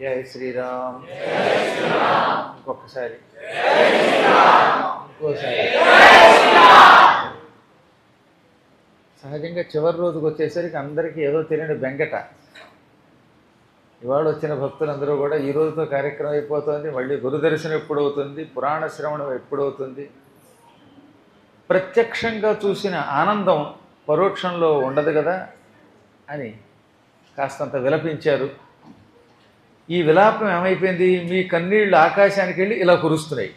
జై శ్రీరామ్. ఇంకొకసారి ఇంకోసారి. సహజంగా చివరి రోజుకి వచ్చేసరికి అందరికీ ఏదో తెలియని బెంగట. ఇవాళ వచ్చిన భక్తులందరూ కూడా ఈ రోజుతో కార్యక్రమం అయిపోతుంది, మళ్ళీ గురుదర్శనం ఎప్పుడవుతుంది, పురాణ శ్రవణం ఎప్పుడవుతుంది. ప్రత్యక్షంగా చూసిన ఆనందం పరోక్షంలో ఉండదు కదా అని కాస్తంత విలపించారు. ఈ విలాపం ఏమైపోయింది, మీ కన్నీళ్ళు ఆకాశానికి వెళ్ళి ఇలా కురుస్తున్నాయి.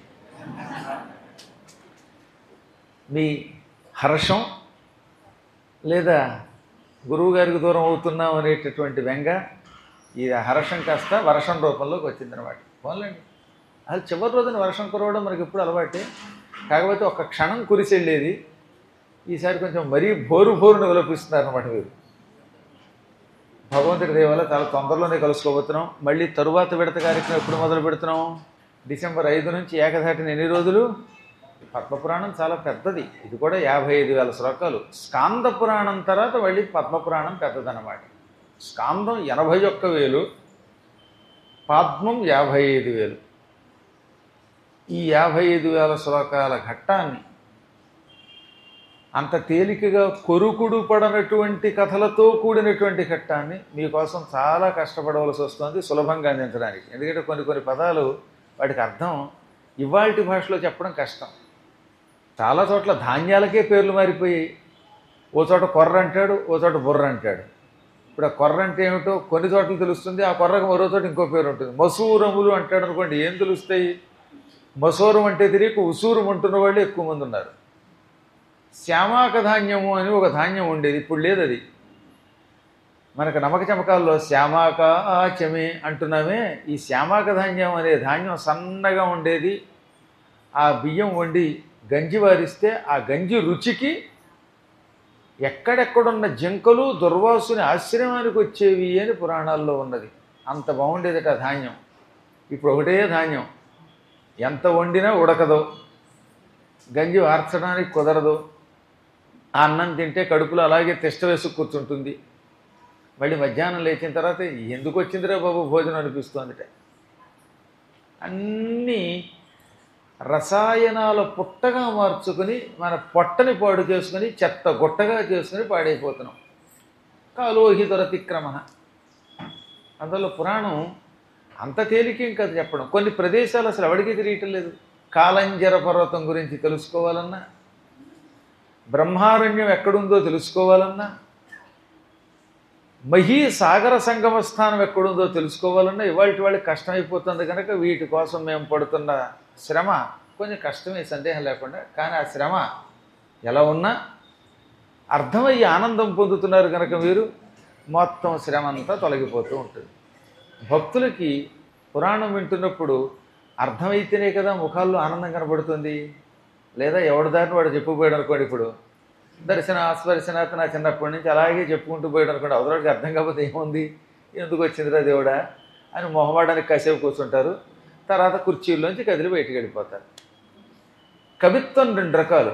మీ హర్షం లేదా గురువుగారికి దూరం అవుతున్నాం అనేటటువంటి బెంగ, ఈ హర్షం కాస్త వర్షం రూపంలోకి వచ్చిందనమాట. పోన్లేండి, అది చివరి రోజున వర్షం కురవడం మనకి ఎప్పుడు అలవాటే. కాకపోతే ఒక క్షణం కురిసి వెళ్ళేది, ఈసారి కొంచెం మరీ బోరును విలపిస్తున్నారు అనమాట. మీరు భగవంతుడి దయ వల్ల చాలా తొందరలోనే కలుసుకోబోతున్నాం. మళ్ళీ తరువాత విడత కార్యక్రమం ఎప్పుడు మొదలు పెడుతున్నాం? డిసెంబర్ 5 నుంచి ఏకధాటిన ఎన్ని రోజులు? పద్మపురాణం చాలా పెద్దది, ఇది కూడా 55,000 శ్లోకాలు. స్కాంద పురాణం తర్వాత మళ్ళీ పద్మపురాణం పెద్దదన్నమాట. స్కాందం 81,000, పద్మం 55,000. ఈ 55,000 శ్లోకాల ఘట్టాన్ని అంత తేలికగా కొరుకుడు పడనటువంటి కథలతో కూడినటువంటి ఘట్టాన్ని మీకోసం చాలా కష్టపడవలసి వస్తుంది సులభంగా అందించడానికి. ఎందుకంటే కొన్ని పదాలు వాటికి అర్థం ఇవాల్టి భాషలో చెప్పడం కష్టం. చాలా చోట్ల ధాన్యాలకే పేర్లు మారిపోయాయి. ఓ చోట కొర్ర అంటాడు, ఓ చోట బుర్ర అంటాడు. ఇప్పుడు ఆ కొర్ర అంటే ఏమిటో కొన్ని చోట్ల తెలుస్తుంది, ఆ కొర్రకు మరో చోట ఇంకో పేరు ఉంటుంది. మసూరములు అంటాడు అనుకోండి, ఏం తెలుస్తాయి? మసూరం అంటే తెలియక ఉసూరం అంటున్న వాళ్ళు ఎక్కువ మంది ఉన్నారు. శ్యామాక ధాన్యము అని ఒక ధాన్యం ఉండేది, ఇప్పుడు లేదు అది. మనకు నమ్మక చమకాల్లో శ్యామాక ఆచమే అంటున్నామే, ఈ శ్యామాక ధాన్యం అనే ధాన్యం సన్నగా ఉండేది. ఆ బియ్యం వండి గంజి వారిస్తే ఆ గంజి రుచికి ఎక్కడెక్కడున్న జింకలు దుర్వాసుని ఆశ్రమానికి వచ్చేవి అని పురాణాల్లో ఉన్నది. అంత బాగుండేదట ఆ ధాన్యం. ఇప్పుడు ఒకటే ధాన్యం, ఎంత వండినా ఉడకదు, గంజి వార్చడానికి కుదరదు, ఆ అన్నం తింటే కడుపులో అలాగే తిష్ట వేసి కూర్చుంటుంది. మళ్ళీ మధ్యాహ్నం లేచిన తర్వాత ఎందుకు వచ్చిందిరా బాబు భోజనం అనిపిస్తుందిట. అన్నీ రసాయనాల పుట్టగా మార్చుకుని మన పొట్టని పాడు చేసుకుని చెత్త గుట్టగా చేసుకుని పాడైపోతున్నాం. కాలోహి దురతిక్రమ. అందులో పురాణం అంత తేలికేం కదా చెప్పడం. కొన్ని ప్రదేశాలు అసలు ఎవడికి తెలియటం లేదు. కాలంజర పర్వతం గురించి తెలుసుకోవాలన్నా, బ్రహ్మారణ్యం ఎక్కడుందో తెలుసుకోవాలన్నా, మహీ సాగర సంగమ స్థానం ఎక్కడుందో తెలుసుకోవాలన్నా ఇవాళ వాళ్ళకి కష్టమైపోతుంది. కనుక వీటి కోసం మేము పడుతున్న శ్రమ కొంచెం కష్టమే, సందేహం లేకుండా. కానీ ఆ శ్రమ ఎలా ఉన్నా అర్థమయ్యి ఆనందం పొందుతున్నారు కనుక మీరు మొత్తం శ్రమ అంతా తొలగిపోతూ ఉంటుంది. భక్తులకి పురాణం వింటున్నప్పుడు అర్థమైతేనే కదా ముఖాల్లో ఆనందం కనబడుతుంది. లేదా ఎవడి దారిని వాడు చెప్పుకుపోయాడు అనుకోండి. ఇప్పుడు దర్శన ఆస్పర్శనాథ్ నా చిన్నప్పటి నుంచి అలాగే చెప్పుకుంటూ పోయాడు అనుకోండి. అవతలకి అర్థం కాకపోతే ఏముంది, ఎందుకు వచ్చిందిరా దేవుడా అని మొహమాడానికి కాసేపు కూర్చుంటారు. తర్వాత కుర్చీల్లోంచి కదిలి బయటికి వెళ్ళిపోతారు. కవిత్వం 2 రకాలు.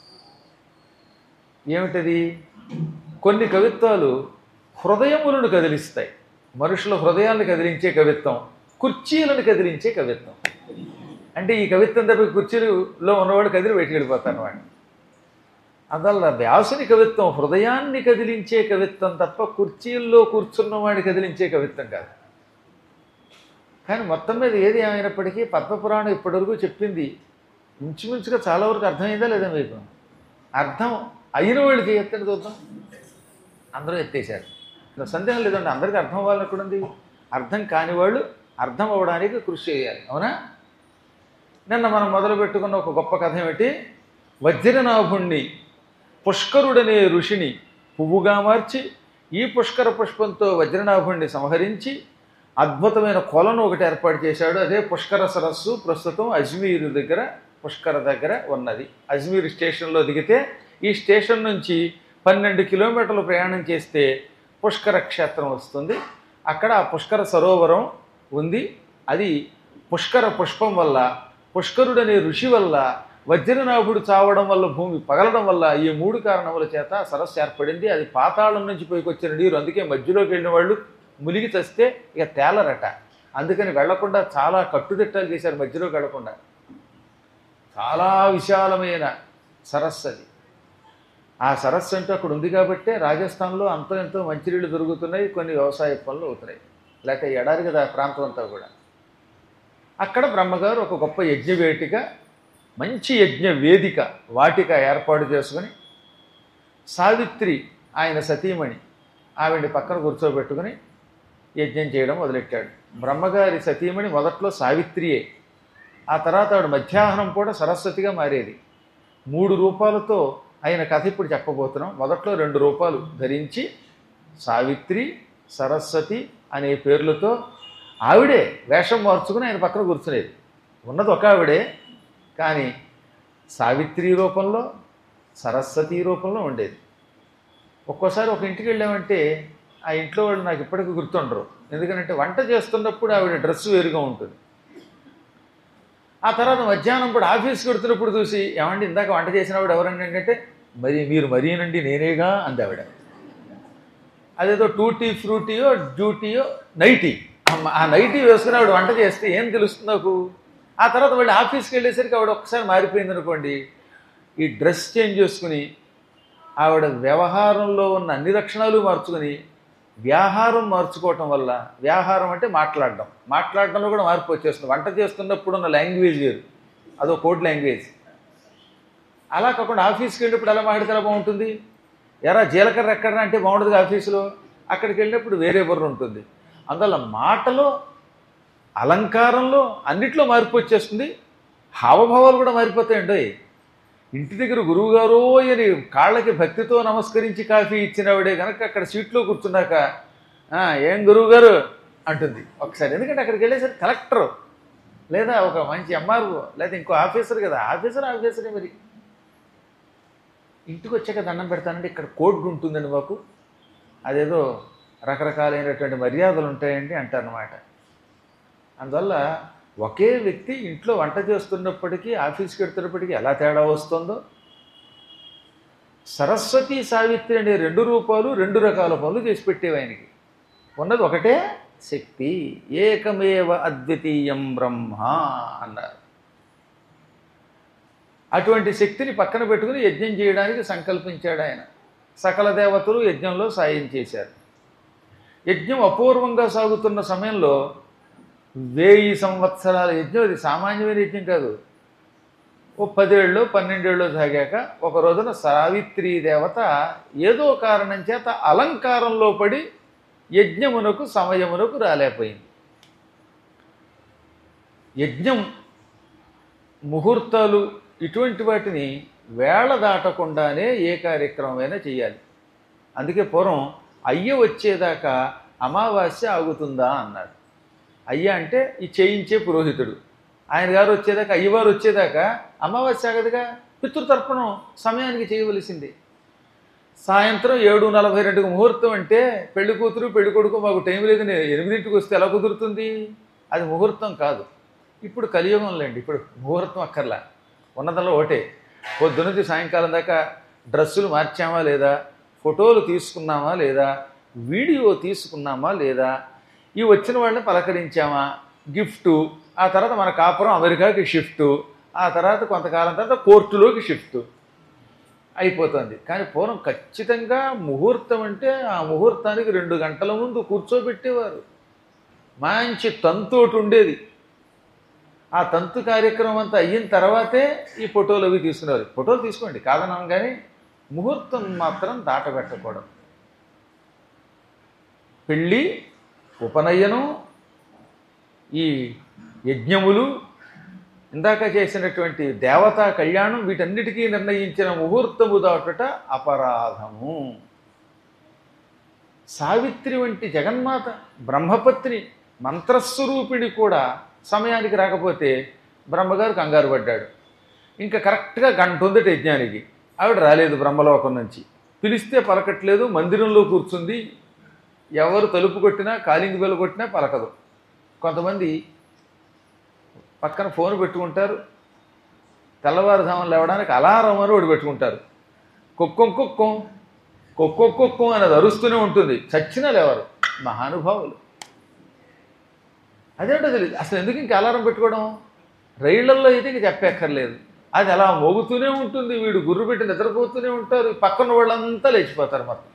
ఏమిటది? కొన్ని కవిత్వాలు హృదయములను కదిలిస్తాయి, మనుషుల హృదయాలను కదిలించే కవిత్వం, కుర్చీలను కదిలించే కవిత్వం. అంటే ఈ కవిత్వం తప్ప కుర్చీలో ఉన్నవాడు కదిలి బయటికి వెళ్ళిపోతారు అన్నమాట. అందువల్ల వ్యాసుని కవిత్వం హృదయాన్ని కదిలించే కవిత్వం తప్ప కుర్చీల్లో కూర్చున్నవాడిని కదిలించే కవిత్వం కాదు. కానీ మొత్తం మీద ఏది ఏమైనప్పటికీ పద్మపురాణం ఇప్పటివరకు చెప్పింది ఇంచుమించుగా చాలా వరకు అర్థమైందా లేదా మీకు? అర్థం అయిన వాళ్ళు చేయొద్దని చూద్దాం. అందరూ ఎత్తేసారు, సందేహం లేదండి. అందరికీ అర్థం అవ్వాలని ఎక్కడుంది? అర్థం కాని వాళ్ళు అర్థం అవ్వడానికి కృషి చేయాలి, అవునా? నిన్న మనం మొదలు పెట్టుకున్న ఒక గొప్ప కథ ఏమిటి? వజ్రనాభుణ్ణి పుష్కరుడనే ఋషిని పువ్వుగా మార్చి ఈ పుష్కర పుష్పంతో వజ్రనాభుణ్ణి సంహరించి అద్భుతమైన కొలను ఒకటి ఏర్పాటు చేశాడు. అదే పుష్కర సరస్సు. ప్రస్తుతం అజ్మీర్ దగ్గర, పుష్కర దగ్గర ఉన్నది. అజ్మీర్ స్టేషన్లో దిగితే ఈ స్టేషన్ నుంచి 12 కిలోమీటర్లు ప్రయాణం చేస్తే పుష్కర క్షేత్రం వస్తుంది. అక్కడ ఆ పుష్కర సరోవరం ఉంది. అది పుష్కర పుష్పం వల్ల, పుష్కరుడనే ఋషి వల్ల, వజ్రనాభుడు చావడం వల్ల, భూమి పగలడం వల్ల, ఈ 3 కారణముల చేత సరస్సు ఏర్పడింది. అది పాతాళం నుంచి పైకి వచ్చిన నీరు. అందుకే మధ్యలోకి వెళ్ళిన వాళ్ళు మునిగి చస్తే ఇక తేలరట. అందుకని వెళ్లకుండా చాలా కట్టుదిట్టాలు చేశారు, మధ్యలోకి వెళ్లకుండా. చాలా విశాలమైన సరస్సు అది. ఆ సరస్సు అంటూ అక్కడ ఉంది కాబట్టే రాజస్థాన్లో అంతో ఎంతో మంచినీళ్ళు దొరుకుతున్నాయి, కొన్ని వ్యవసాయ పనులు అవుతున్నాయి. లేకపోతే ఎడారి కదా ఆ ప్రాంతం అంతా కూడా. అక్కడ బ్రహ్మగారు ఒక గొప్ప యజ్ఞవేదిక, మంచి యజ్ఞ వేదిక, వాటిక ఏర్పాటు చేసుకుని సావిత్రి ఆయన సతీమణి ఆవిడ పక్కన కూర్చోబెట్టుకుని యజ్ఞం చేయడం మొదలెట్టాడు. బ్రహ్మగారి సతీమణి మొదట్లో సావిత్రియే, ఆ తర్వాత ఆవిడ మధ్యాహ్నం కూడా సరస్వతిగా మారేది. 3 రూపాలతో ఆయన కథ ఇప్పుడు చెప్పబోతున్నాం. మొదట్లో 2 రూపాలు ధరించి సావిత్రి, సరస్వతి అనే పేర్లతో ఆవిడే వేషం మార్చుకుని ఆయన పక్కన కూర్చునేది. ఉన్నది ఒక ఆవిడే, కానీ సావిత్రి రూపంలో, సరస్వతి రూపంలో ఉండేది. ఒక్కోసారి ఒక ఇంటికి వెళ్ళామంటే ఆ ఇంట్లో వాళ్ళు నాకు ఇప్పటికీ గుర్తుండరు. ఎందుకంటే వంట చేస్తున్నప్పుడు ఆవిడ డ్రెస్ వేరుగా ఉంటుంది. ఆ తర్వాత మధ్యాహ్నం కూడా ఆఫీస్కి వెడుతున్నప్పుడు చూసి, ఏమండి ఇందాక వంట చేసిన ఆవిడ ఎవరండి అంటే, మరి మీరు మరీనండి నేనేగా అంది ఆవిడ. అదేదో టూటీ ఫ్రూటీయో డ్యూటీయో నైటీ, ఆ నైటీ వేసుకుని ఆవిడ వంట చేస్తే ఏం తెలుస్తుంది నాకు. ఆ తర్వాత మళ్ళీ ఆఫీస్కి వెళ్ళేసరికి ఆవిడ ఒక్కసారి మారిపోయింది అనుకోండి. ఈ డ్రెస్ చేంజ్ చేసుకుని ఆవిడ వ్యవహారంలో ఉన్న అన్ని లక్షణాలు మార్చుకుని వ్యాహారం మార్చుకోవటం వల్ల, వ్యాహారం అంటే మాట్లాడడంలో కూడా మార్పు వచ్చేస్తుంది. వంట చేస్తున్నప్పుడు ఉన్న లాంగ్వేజ్ వేరు, అదో కోడ్ లాంగ్వేజ్. అలా కాకుండా ఆఫీస్కి వెళ్ళినప్పుడు ఎలా మాట్లాడితే ఎలా బాగుంటుంది, ఎరా జీలకర్ర ఎక్కడరా అంటే బాగుంటుంది ఆఫీసులో, అక్కడికి వెళ్ళినప్పుడు వేరే బుర్ర ఉంటుంది. అందువల్ల మాటలో, అలంకారంలో అన్నిట్లో మార్పు వచ్చేస్తుంది. హావభావాలు కూడా మారిపోతాయండి. ఇంటి దగ్గర గురువుగారు అని కాళ్ళకి భక్తితో నమస్కరించి కాఫీ ఇచ్చినవిడే కనుక అక్కడ సీట్లో కూర్చున్నాక ఏం గురువుగారు అంటుంది ఒకసారి. ఎందుకంటే అక్కడికి వెళ్ళేసరికి కలెక్టర్ లేదా ఒక మంచి ఎంఆర్ఓ లేదా ఇంకో ఆఫీసర్ కదా, ఆఫీసరే. మరి ఇంటికి వచ్చాక దండం పెడతానంటే ఇక్కడ కోడ్ ఉంటుందండి మాకు, అదేదో రకరకాలైనటువంటి మర్యాదలు ఉంటాయండి అంటారనమాట. అందువల్ల ఒకే వ్యక్తి ఇంట్లో వంట చేస్తున్నప్పటికీ ఆఫీస్కి వెళ్తున్నప్పటికీ ఎలా తేడా వస్తుందో, సరస్వతి సావిత్రి అనే 2 రూపాలు 2 రకాల పనులు చేసి పెట్టేవి ఆయనకి. ఉన్నది ఒకటే శక్తి, ఏకమేవ అద్వితీయం బ్రహ్మ అన్నారు. అటువంటి శక్తిని పక్కన పెట్టుకుని యజ్ఞం చేయడానికి సంకల్పించాడు ఆయన. సకల దేవతలు యజ్ఞంలో సాయం చేశారు. యజ్ఞం అపూర్వంగా సాగుతున్న సమయంలో 1000 సంవత్సరాల యజ్ఞం, అది సామాన్యమైన యజ్ఞం కాదు. ఓ 10 ఏళ్ళు 12 ఏళ్ళు సాగాక ఒక రోజున సావిత్రీ దేవత ఏదో కారణం చేత అలంకారంలో పడి యజ్ఞమునకు సమయమునకు రాలేకపోయింది. యజ్ఞం ముహూర్తాలు ఇటువంటి వాటిని వేళ దాటకుండానే ఏ కార్యక్రమమైనా చేయాలి. అందుకే పూర్వం అయ్య వచ్చేదాకా అమావాస్య ఆగుతుందా అన్నాడు. అయ్య అంటే ఈ చేయించే పురోహితుడు. ఆయన గారు వచ్చేదాకా, అయ్యవారు వచ్చేదాకా అమావాస్య ఆగదుగా. పితృతర్పణం సమయానికి చేయవలసింది. సాయంత్రం 7:42 ముహూర్తం అంటే పెళ్లి కూతురు పెళ్లి కొడుకు మాకు టైం లేదు 8ంటికి వస్తే ఎలా కుదురుతుంది? అది ముహూర్తం కాదు. ఇప్పుడు కలియుగంలేండి, ఇప్పుడు ముహూర్తం అక్కర్లా. ఉన్నదల్లా ఒకటే, పొద్దునుంచి సాయంకాలం దాకా డ్రెస్సులు మార్చామా లేదా, ఫోటోలు తీసుకున్నామా లేదా, వీడియో తీసుకున్నామా లేదా, ఈ వచ్చిన వాళ్ళని పలకరించామా, గిఫ్టు, ఆ తర్వాత మన కాపురం అమెరికాకి షిఫ్టు, ఆ తర్వాత కొంతకాలం తర్వాత కోర్టులోకి షిఫ్టు అయిపోతుంది. కానీ పూర్వం ఖచ్చితంగా ముహూర్తం అంటే ఆ ముహూర్తానికి 2 గంటల ముందు కూర్చోబెట్టేవారు. మంచి తంతోటి ఉండేది. ఆ తంతు కార్యక్రమం అంతా అయిన తర్వాతే ఈ ఫోటోలు అవి తీసుకునేవారు. ఫోటోలు తీసుకోండి కాదనం, కానీ ముహూర్తం మాత్రం దాటబెట్టకూడదు. పెళ్ళి, ఉపనయనం, ఈ యజ్ఞములు, ఇందాక చేసినటువంటి దేవతా కళ్యాణం, వీటన్నిటికీ నిర్ణయించిన ముహూర్తము దాటుట అపరాధము. సావిత్రి వంటి జగన్మాత బ్రహ్మపత్ని మంత్రస్వరూపిణి కూడా సమయానికి రాకపోతే బ్రహ్మగారు కంగారు పడ్డాడు. ఇంకా కరెక్ట్గా గంట ఉందట యజ్ఞానికి, ఆవిడ రాలేదు బ్రహ్మలోకం నుంచి. పిలిస్తే పలకట్లేదు, మందిరంలో కూర్చుంది. ఎవరు తలుపు కొట్టినా, కాలింగ్ బెల్ కొట్టినా పలకదు. కొంతమంది పక్కన ఫోన్ పెట్టుకుంటారు, తెల్లవారుజామున లేవడానికి అలారం అని ఒకటి పెట్టుకుంటారు. కుక్కం కుక్కం కుక్కం కుక్కం అనేది అరుస్తూనే ఉంటుంది, చచ్చినా లేవరు. మహానుభావులు. అదేంటో తెలియదు అసలు. ఎందుకు ఇంక అలారం పెట్టుకోవడం? రైళ్లల్లో అయితే ఇంక చెప్పక్కర్లేదు, అది అలా మోగుతూనే ఉంటుంది. వీడు గుర్రు పెట్టి నిద్రపోతూనే ఉంటారు, పక్కన వాళ్ళంతా లేచిపోతారు మొత్తం.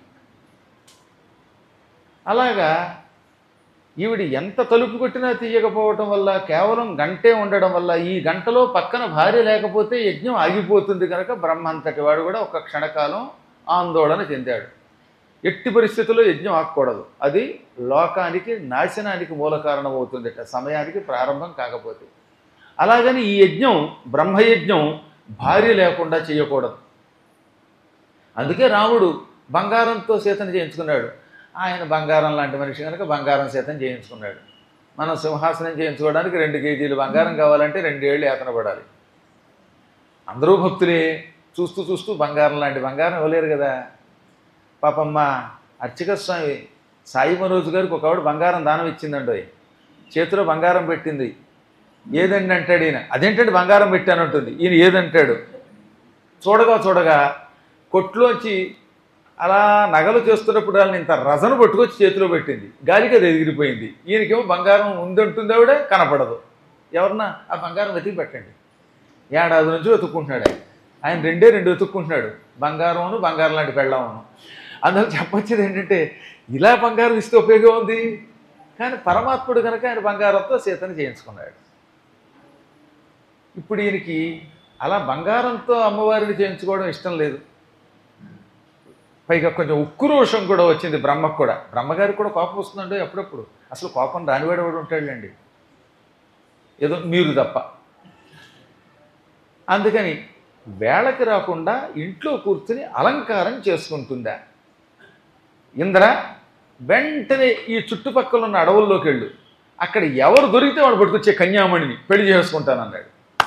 అలాగా ఈవిడ ఎంత తలుపు కొట్టినా తీయకపోవటం వల్ల, కేవలం గంటే ఉండడం వల్ల, ఈ గంటలో పక్కన భార్య లేకపోతే యజ్ఞం ఆగిపోతుంది కనుక బ్రహ్మ అంతటి వాడు కూడా ఒక క్షణకాలం ఆందోళన చెందాడు. ఎట్టి పరిస్థితుల్లో యజ్ఞం ఆగకూడదు, అది లోకానికి నాశనానికి మూల కారణం అవుతుందట సమయానికి ప్రారంభం కాకపోతే. అలాగని ఈ యజ్ఞం, బ్రహ్మయజ్ఞం భార్య లేకుండా చేయకూడదు. అందుకే రాముడు బంగారంతో సీతను చేయించుకున్నాడు. ఆయన బంగారం లాంటి మనిషి కనుక బంగారం సీతను చేయించుకున్నాడు. మనం సింహాసనం చేయించుకోవడానికి 2 కేజీలు బంగారం కావాలంటే 2 ఏళ్ళు యాతన పడాలి. అందరూ భక్తులే, చూస్తూ చూస్తూ బంగారం లాంటి బంగారం ఇవ్వలేరు కదా. పాపమ్మ అర్చక స్వామి సాయి మనోజ్ గారికి ఒక ఆవిడ బంగారం దానం ఇచ్చిందండి. చేతిలో బంగారం పెట్టింది. ఏదండి అంటాడు ఈయన. అదేంటంటే బంగారం పెట్టానంటుంది. ఈయన ఏదంటాడు. చూడగా చూడగా కొట్లోంచి అలా నగలు చేస్తున్నప్పుడు వాళ్ళని ఇంత రజను పట్టుకొచ్చి చేతిలో పెట్టింది. గాలికి అది ఎగిరిపోయింది. ఈయనకేమో బంగారం ఉందంటుంది ఆవిడ, కనపడదు. ఎవరన్నా ఆ బంగారం వెతికి పెట్టండి. ఏడాది నుంచి వెతుక్కుంటున్నాడు ఆయన. ఆయన 2 వెతుక్కుంటున్నాడు, బంగారమును బంగారం లాంటి పెళ్ళామును. అందులో చెప్పొచ్చేది ఏంటంటే, ఇలా బంగారం ఇస్తే ఉపయోగం ఉంది. కానీ పరమాత్ముడు కనుక ఆయన బంగారంతో సీతను చేయించుకున్నాడు. ఇప్పుడు ఈయనకి అలా బంగారంతో అమ్మవారిని చేయించుకోవడం ఇష్టం లేదు. పైగా కొంచెం ఉక్రోషం కూడా వచ్చింది బ్రహ్మకు కూడా. బ్రహ్మగారికి కూడా కోపం వస్తుందండి అప్పుడప్పుడు. అసలు కోపం రానివాడేవాడు ఉంటాడండి, ఏదో మీరు తప్ప. అందుకని వేళకి రాకుండా ఇంట్లో కూర్చుని అలంకారం చేసుకుంటుందా. ఇంద్ర వెంటనే ఈ చుట్టుపక్కల ఉన్న అడవుల్లోకి వెళ్ళు, అక్కడ ఎవరు దొరికితే వాడు పట్టుకొచ్చే కన్యామణిని పెళ్లి చేసుకుంటానన్నాడు.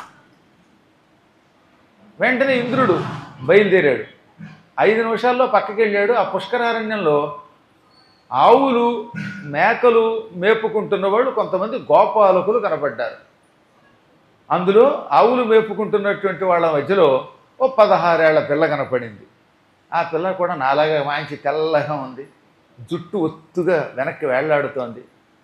వెంటనే ఇంద్రుడు బయలుదేరాడు. 5 నిమిషాల్లో పక్కకి వెళ్ళాడు. ఆ పుష్కరారణ్యంలో ఆవులు మేకలు మేపుకుంటున్న వాళ్ళు కొంతమంది గోపాలకులు కనపడ్డారు. అందులో ఆవులు మేపుకుంటున్నటువంటి వాళ్ళ మధ్యలో ఓ 16 ఏళ్ల పిల్ల కనపడింది. ఆ పిల్ల కూడా నాలాగా మంచి తెల్లగా ఉంది, జుట్టు ఒత్తుగా వెనక్కి వేళ్లాడుతోంది.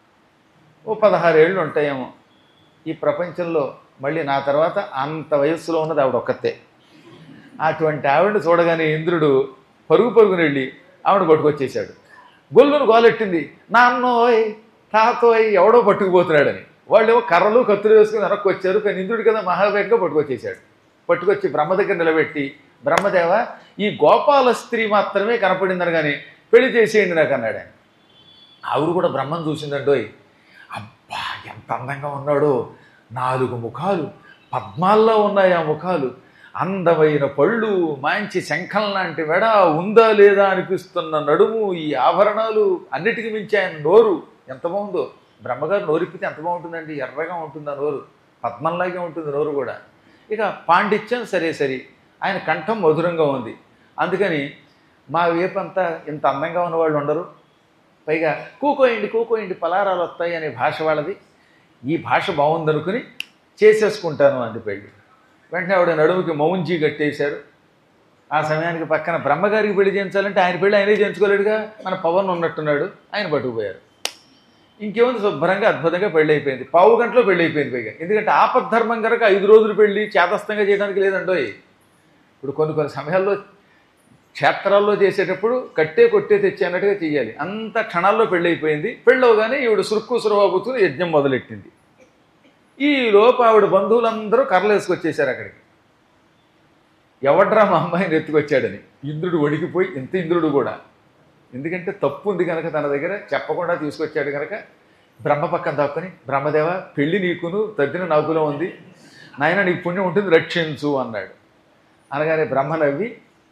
ఓ 16 ఏళ్ళు ఉంటాయేమో. ఈ ప్రపంచంలో మళ్ళీ నా తర్వాత అంత వయస్సులో ఉన్నది ఆవిడ ఒక్కతే. అటువంటి ఆవిడని చూడగానే ఇంద్రుడు పరుగుని వెళ్ళి ఆవిడ పట్టుకొచ్చేశాడు. గొల్లును గోలెట్టింది, నాన్నోయ్ తాతోయ్ ఎవడో పట్టుకుపోతున్నాడని. వాళ్ళేమో కర్రలు కత్తులు వేసుకుని వెనక్కి వచ్చారు. కానీ ఇంద్రుడి కదా మహావేగంగా పట్టుకొచ్చేశాడు. పట్టుకొచ్చి బ్రహ్మ దగ్గర నిలబెట్టి, బ్రహ్మదేవ ఈ గోపాల స్త్రీ మాత్రమే కనపడిందని కానీ పెళ్లి చేసేయండి నాకు అన్నాడు ఆయన. ఆవిడ కూడా బ్రహ్మను చూసిందండోయ్. అబ్బా ఎంత అందంగా ఉన్నాడో, 4 ముఖాలు, పద్మాల్లో ఉన్నాయి ఆ ముఖాలు, అందమైన పళ్ళు, మంచి శంఖం లాంటి మెడ, ఉందా లేదా అనిపిస్తున్న నడుము, ఈ ఆభరణాలు, అన్నిటికీ మించి ఆయన నోరు ఎంత బాగుందో. బ్రహ్మగారు నోరిప్పితే ఎంత బాగుంటుందండి, ఎర్రగా ఉంటుంది ఆ నోరు, పద్మంలాగే ఉంటుంది నోరు కూడా. ఇక పాండిత్యం సరే, ఆయన కంఠం మధురంగా ఉంది. అందుకని మా వేపంతా ఇంత అందంగా ఉన్నవాళ్ళు ఉండరు. పైగా కూకోయండి పలారాలు వస్తాయి అనే భాష వాళ్ళది. ఈ భాష బాగుందనుకుని చేసేసుకుంటాను అంది పెళ్ళి. వెంటనే ఆవిడ నడుముకి మౌంజీ కట్టేశారు. ఆ సమయానికి పక్కన బ్రహ్మగారికి పెళ్లి చేయించాలంటే ఆయన పెళ్ళి ఆయనే చేయించుకోలేడుగా, మన పవన్ ఉన్నట్టున్నాడు, ఆయన పట్టుకుపోయారు. ఇంకేముంది, శుభ్రంగా అద్భుతంగా పెళ్ళి అయిపోయింది. 15 గంటలో పెళ్ళి అయిపోయింది. పైగా ఎందుకంటే ఆపద్ధర్మం కనుక 5 రోజులు పెళ్ళి చేతస్థంగా చేయడానికి లేదండోయ్. ఇప్పుడు కొన్ని సమయాల్లో క్షేత్రాల్లో చేసేటప్పుడు కట్టే కొట్టే తెచ్చే అన్నట్టుగా చెయ్యాలి. అంత క్షణాల్లో పెళ్ళి అయిపోయింది. పెళ్ళవగానే ఈవిడ సురువాబుతుని యజ్ఞం మొదలెట్టింది. ఈ లోపు ఆవిడ బంధువులందరూ కర్రలు వేసుకొచ్చేశారు అక్కడికి. ఎవడ్రా మా అమ్మాయిని ఎత్తుకొచ్చాడని ఇంద్రుడు వణికిపోయి, ఇంత ఇంద్రుడు కూడా, ఎందుకంటే తప్పు ఉంది కనుక తన దగ్గర చెప్పకుండా తీసుకొచ్చాడు కనుక బ్రహ్మ పక్కన దాక్కుని, బ్రహ్మదేవ పెళ్ళి నీకును తద్దిన నాకులో ఉంది, నాయన నీకు పుణ్యం ఉంటుంది రక్షించు అన్నాడు. అనగానే బ్రహ్మ నవ్వి,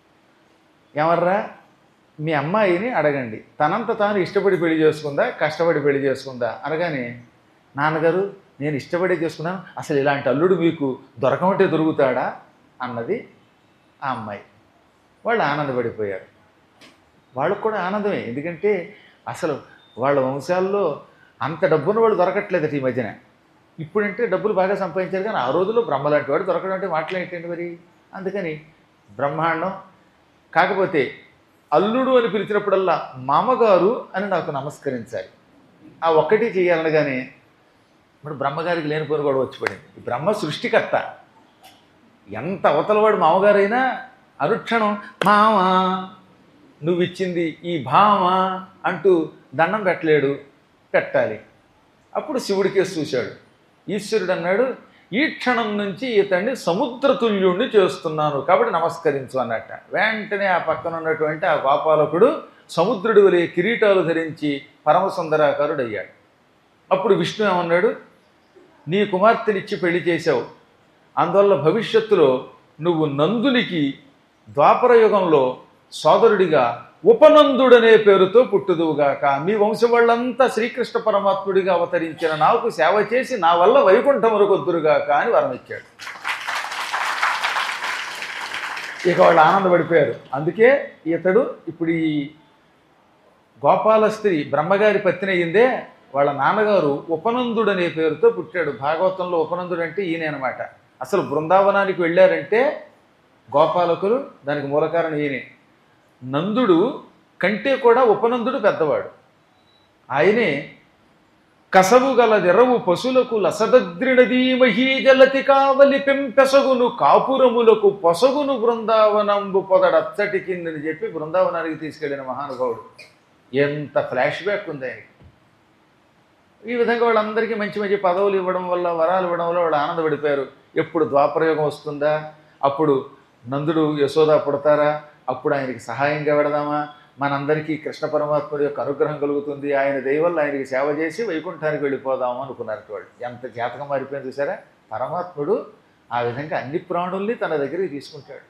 ఎవర్రా మీ అమ్మాయిని అడగండి, తనంత తాను ఇష్టపడి పెళ్లి చేసుకుందా కష్టపడి పెళ్లి చేసుకుందా అనగానే, నాన్నగారు నేను ఇష్టపడే చేసుకున్నాను, అసలు ఇలాంటి అల్లుడు మీకు దొరకమంటే దొరుకుతాడా అన్నది ఆ అమ్మాయి. వాళ్ళు ఆనందపడిపోయారు. వాళ్ళకు కూడా ఆనందమే, ఎందుకంటే అసలు వాళ్ళ వంశాల్లో అంత డబ్బున్న వాడు దొరకట్లేదట ఈ మధ్యన. ఇప్పుడంటే డబ్బులు బాగా సంపాదించారు, కానీ ఆ రోజుల్లో బ్రహ్మ లాంటి వాడు దొరకడం అంటే మాట్లాడేటండి మరి. అందుకని బ్రహ్మాండం. కాకపోతే అల్లుడు అని పిలిచినప్పుడల్లా మామగారు అని నాకు నమస్కరించాలి, ఆ ఒక్కటి చేయాలనగానే ఇప్పుడు బ్రహ్మగారికి లేనిపోని కూడా వచ్చి పడింది. ఈ బ్రహ్మ సృష్టికర్త. ఎంత అవతలవాడు మామగారైనా అనుక్షణం మామ నువ్వు ఇచ్చింది ఈ భామ అంటూ దండం పెట్టలేడు, పెట్టాలి. అప్పుడు శివుడికే చూశాడు. ఈశ్వరుడు అన్నాడు, ఈ క్షణం నుంచి ఇతన్ని సముద్రతుల్యుణ్ణి చేస్తున్నాను కాబట్టి నమస్కరించు అన్నట్ట. వెంటనే ఆ పక్కన ఉన్నటువంటి ఆ గోపాలకుడు సముద్రుడి వలె కిరీటాలు ధరించి పరమసుందరాకారుడు అయ్యాడు. అప్పుడు విష్ణు ఏమన్నాడు, నీ కుమార్తెనిచ్చి పెళ్లి చేశావు, అందువల్ల భవిష్యత్తులో నువ్వు నందునికి ద్వాపర యుగంలో సోదరుడిగా ఉపనందుడనే పేరుతో పుట్టుదువుగాక. మీ వంశం వాళ్ళంతా శ్రీకృష్ణ పరమాత్ముడిగా అవతరించిన నాకు సేవ చేసి నా వల్ల వైకుంఠములకు వద్దురుగాక అని వరం ఇచ్చాడు. ఇక వాళ్ళు ఆనందపడిపోయారు. అందుకే ఇతడు ఇప్పుడు ఈ గోపాల స్త్రీ బ్రహ్మగారి పత్ని అయ్యిందే, వాళ్ళ నాన్నగారు ఉపనందుడు అనే పేరుతో పుట్టాడు. భాగవతంలో ఉపనందుడు అంటే ఈయన అనమాట. అసలు బృందావనానికి వెళ్ళారంటే గోపాలకులు, దానికి మూలకారణం ఈయనే. నందుడు కంటే కూడా ఉపనందుడు పెద్దవాడు. ఆయనే కసవు గల దెరవు పశులకు లసదద్రినదీ మహీజలతి కావలి పెంపెసగును కాపురములకు పొసగును బృందావనంబు పొదడచ్చటి కిందని చెప్పి బృందావనానికి తీసుకెళ్లిన మహానుభావుడు. ఎంత ఫ్లాష్ బ్యాక్ ఉంది ఆయనకి. ఈ విధంగా వాళ్ళందరికీ మంచి మంచి పదవులు ఇవ్వడం వల్ల, వరాలు ఇవ్వడం వల్ల వాళ్ళు ఆనందపడిపోయారు. ఎప్పుడు ద్వాపరయుగం వస్తుందా, అప్పుడు నందుడు యశోద పుడతారా, అప్పుడు ఆయనకి సహాయంగా పెడదామా, మనందరికీ కృష్ణ పరమాత్ముడి యొక్క అనుగ్రహం కలుగుతుంది, ఆయన దయ వల్ల ఆయనకి సేవ చేసి వైకుంఠానికి వెళ్ళిపోదాము అనుకున్నారు వాళ్ళు. ఎంత జాతకం మారిపోయింది చూసారా. పరమాత్ముడు ఆ విధంగా అన్ని ప్రాణుల్ని తన దగ్గరికి తీసుకుంటాడు.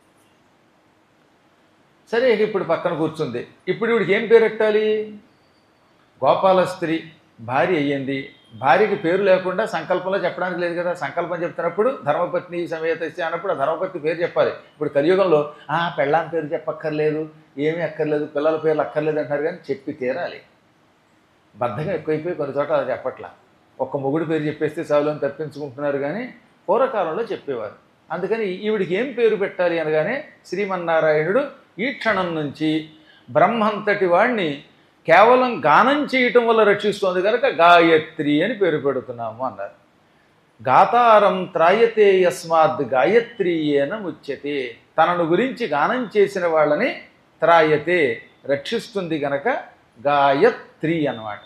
సరే, ఇప్పుడు పక్కన కూర్చుంది. ఇప్పుడు వీడికి ఏం పేరు పెట్టాలి? గోపాల స్త్రీ భార్య అయ్యింది. భార్యకి పేరు లేకుండా సంకల్పంలో చెప్పడానికి లేదు కదా. సంకల్పం చెప్తున్నప్పుడు ధర్మపత్ని సమేతస్య అన్నప్పుడు ఆ ధర్మపత్ని పేరు చెప్పాలి. ఇప్పుడు కలియుగంలో పెళ్ళాం పేరు చెప్పక్కర్లేదు, ఏమీ అక్కర్లేదు, పిల్లల పేర్లు అక్కర్లేదు అంటారు, కానీ చెప్పి తీరాలి. బద్ధంగా ఎక్కువైపోయి కొన్ని చోట్ల అది చెప్పట్లా. ఒక్క మొగుడు పేరు చెప్పేస్తే చాలని తప్పించుకుంటున్నారు, కానీ పూర్వకాలంలో చెప్పేవారు. అందుకని ఈవిడికి ఏం పేరు పెట్టాలి అనగానే శ్రీమన్నారాయణుడు ఈ క్షణం నుంచి బ్రహ్మంతటి వాణ్ణి కేవలం గానం చేయటం వల్ల రక్షిస్తోంది కనుక గాయత్రి అని పేరు పెడుతున్నాము అన్నారు. గాతారం త్రాయతే యస్మాద్ గాయత్రీయేన ముచ్యతే. తనను గురించి గానం చేసిన వాళ్ళని త్రాయతే రక్షిస్తుంది గనక గాయత్రి అన్నమాట.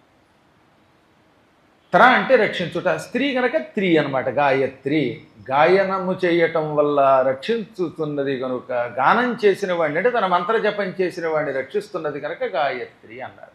త్ర అంటే రక్షించుట, స్త్రీ గనక త్రీ అనమాట గాయత్రి. గాయనము చేయటం వల్ల రక్షించుతున్నది కనుక, గానం చేసిన వాడిని అంటే తన మంత్ర జపం చేసిన వాడిని రక్షిస్తున్నది కనుక గాయత్రి అన్నారు.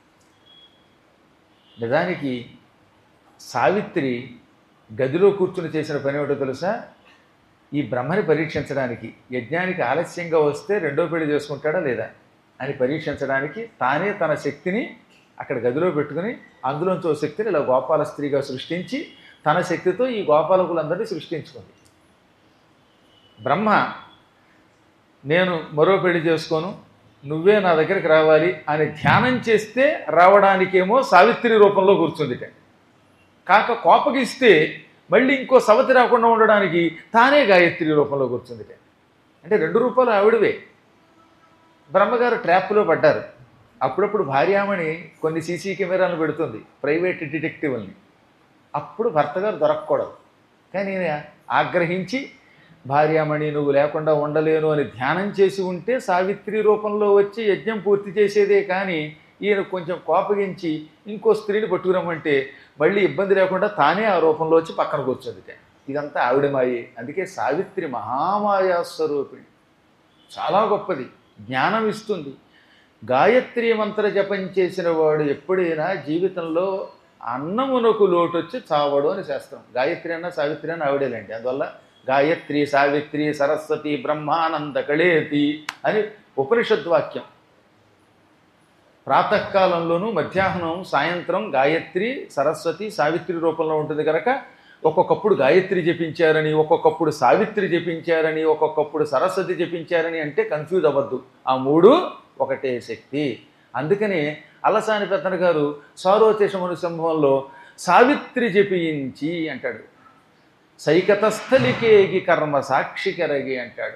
నిజానికి సావిత్రి గదిలో కూర్చుని చేసిన పని ఏమిటో తెలుసా? ఈ బ్రహ్మని పరీక్షించడానికి, యజ్ఞానికి ఆలస్యంగా వస్తే రెండో పెళ్లి చేసుకుంటాడా లేదా అని పరీక్షించడానికి తానే తన శక్తిని అక్కడ గదిలో పెట్టుకుని అందులోంచి ఓ శక్తిని ఇలా గోపాల స్త్రీగా సృష్టించి తన శక్తితో ఈ గోపాలకులందరినీ సృష్టించుకుంది. బ్రహ్మ నేను మరో పెళ్లి చేసుకోను, నువ్వే నా దగ్గరికి రావాలి అని ధ్యానం చేస్తే రావడానికేమో సావిత్రి రూపంలో కూర్చుందిట. కాక కోపగిస్తే మళ్ళీ ఇంకో సవతి రాకుండా ఉండడానికి తానే గాయత్రి రూపంలో కూర్చుందిట. అంటే రెండు రూపాలు ఆవిడవే. బ్రహ్మగారు ట్రాప్లో పడ్డారు. అప్పుడప్పుడు భార్యామణి కొన్ని సీసీ కెమెరాలు పెడుతుంది, ప్రైవేట్ డిటెక్టివ్ని. అప్పుడు భర్తగారు దొరకకూడదు. కానీ ఈయన ఆగ్రహించి భార్యామణి నువ్వు లేకుండా ఉండలేను అని ధ్యానం చేసి ఉంటే సావిత్రి రూపంలో వచ్చి యజ్ఞం పూర్తి చేసేదే. కానీ ఈయన కొంచెం కోపగించి ఇంకో స్త్రీని పట్టుకురమ్మంటే మళ్ళీ ఇబ్బంది లేకుండా తానే ఆ రూపంలో వచ్చి పక్కన కూర్చోదిట. ఇదంతా ఆవిడ మాయే. అందుకే సావిత్రి మహామాయా స్వరూపిణి, చాలా గొప్పది, జ్ఞానం ఇస్తుంది. గాయత్రి మంత్ర జపం చేసిన వాడు ఎప్పుడైనా జీవితంలో అన్నమునకు లోటు వచ్చి చావడు అని శాస్త్రం. గాయత్రి అన్న సావిత్రి అన్న ఆవిడేలేండి. అందువల్ల గాయత్రి సావిత్రి సరస్వతి బ్రహ్మానంద కళేతి అని ఉపనిషద్వాక్యం. ప్రాతకాలంలోనూ మధ్యాహ్నం సాయంత్రం గాయత్రి సరస్వతి సావిత్రి రూపంలో ఉంటుంది కనుక ఒక్కొక్కప్పుడు గాయత్రి జపించారని, ఒక్కొక్కప్పుడు సావిత్రి జపించారని, ఒక్కొక్కప్పుడు సరస్వతి జపించారని అంటే కన్ఫ్యూజ్ అవ్వద్దు. ఆ మూడు ఒకటే శక్తి. అందుకని అలసాని పెద్దన గారు సారోచేషమును సంభవంలో సావిత్రి జపించి అంటాడు. సైకతస్థలికేగి కర్మ సాక్షి కరగి అంటాడు.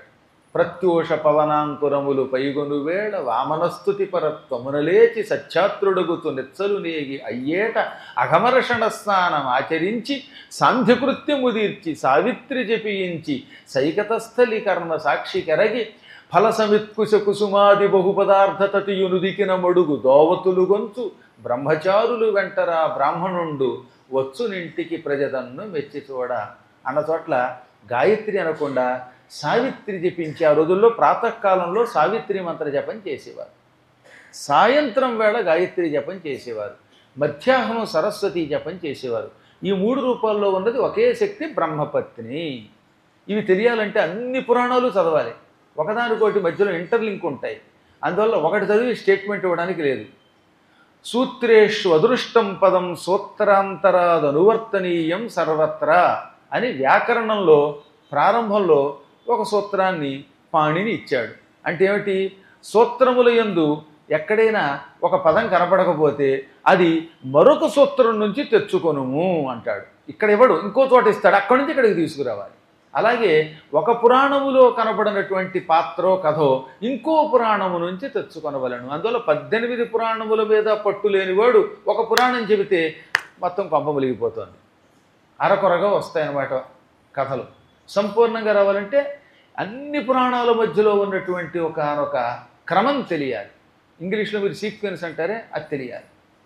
ప్రత్యూష పవనాంకురములు పైగొను వేళ వామనస్తుతి పరత్వమునలేచి సత్యాత్రుడగుతు నెచ్చలు నేగి అయ్యేట అఘమర్షణ స్నానం ఆచరించి సాంధ్యకృత్యము తీర్చి సావిత్రి జపించి సైకతస్థలి కర్మ సాక్షి కెరగి ఫలసమిత్కుశ కుసుమాది బహుపదార్థ తతియునుదికిన మడుగు దోవతులు గొంచు బ్రహ్మచారులు వెంటరా బ్రాహ్మణుండు వచ్చునింటికి ప్రజదన్ను మెచ్చి చూడ అన్న చోట్ల గాయత్రి అనకుండా సావిత్రి జపించి ఆ రోజుల్లో ప్రాతకాలంలో సావిత్రి మంత్ర జపం చేసేవారు, సాయంత్రం వేళ గాయత్రి జపం చేసేవారు, మధ్యాహ్నం సరస్వతి జపం చేసేవారు. ఈ 3 రూపాల్లో ఉన్నది ఒకే శక్తి బ్రహ్మపత్ని. ఇవి తెలియాలంటే అన్ని పురాణాలు చదవాలి, ఒకదానికోటి మధ్యలో ఇంటర్లింక్ ఉంటాయి. అందువల్ల ఒకటి చదివి స్టేట్మెంట్ ఇవ్వడానికి లేదు. సూత్రేషు అదృష్టం పదం సూత్రాంతరాదనువర్తనీయం సర్వత్రా అని వ్యాకరణంలో ప్రారంభంలో ఒక సూత్రాన్ని పాణిని ఇచ్చాడు. అంటే ఏమిటి? సూత్రముల యందు ఎక్కడైనా ఒక పదం కనపడకపోతే అది మరొక సూత్రం నుంచి తెచ్చుకొనుము అంటాడు. ఇక్కడ ఇవ్వడు, ఇంకో చోట ఇస్తాడు, అక్కడి నుంచి ఇక్కడికి తీసుకురావాలి. అలాగే ఒక పురాణములో కనపడినటువంటి పాత్రో కథో ఇంకో పురాణము నుంచి తెచ్చుకొనవలను. అందువల్ల 18 పురాణముల మీద పట్టు లేనివాడు ఒక పురాణం చెబితే మొత్తం కొంప ములిగిపోతుంది. అరకొరగా వస్తాయన్నమాట కథలు. సంపూర్ణంగా రావాలంటే అన్ని పురాణాల మధ్యలో ఉన్నటువంటి ఒకనొక క్రమం తెలియాలి. ఇంగ్లీష్లో మీరు సీక్వెన్స్ అంటారే, అది తెలియాలి.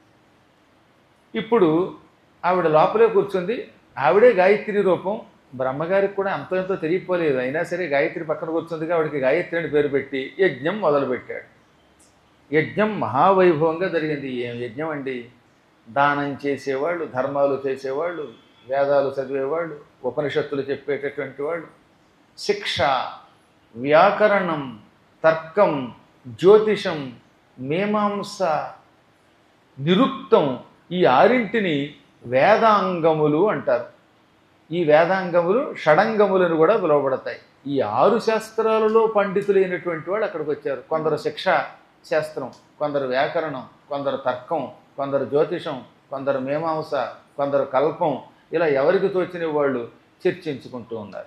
ఇప్పుడు ఆవిడ లోపలే కూర్చుంది, ఆవిడే గాయత్రి రూపం. బ్రహ్మగారికి కూడా అంతో ఎంతో తెలియపోలేదు, అయినా సరే గాయత్రి పక్కన కూర్చుందిగా ఆవిడకి గాయత్రి అని పేరు పెట్టి యజ్ఞం మొదలుపెట్టాడు. యజ్ఞం మహావైభవంగా జరిగింది. ఏం యజ్ఞం అండి! దానం చేసేవాళ్ళు, ధర్మాలు చేసేవాళ్ళు, వేదాలు చదివేవాళ్ళు, ఉపనిషత్తులు చెప్పేటటువంటి వాళ్ళు, శిక్ష, వ్యాకరణం, తర్కం, జ్యోతిషం, మీమాంస, నిరుక్తం, ఈ 6 వేదాంగములు అంటారు. ఈ వేదాంగములు షడంగములను కూడా పిలువబడతాయి. ఈ 6 శాస్త్రాలలో పండితులైనటువంటి వాళ్ళు అక్కడికి వచ్చారు. కొందరు శిక్ష శాస్త్రం, కొందరు వ్యాకరణం, కొందరు తర్కం, కొందరు జ్యోతిషం, కొందరు మీమాంస, కొందరు కల్పం, ఇలా ఎవరికి తోచిన వాళ్ళు చర్చించుకుంటూ ఉన్నారు.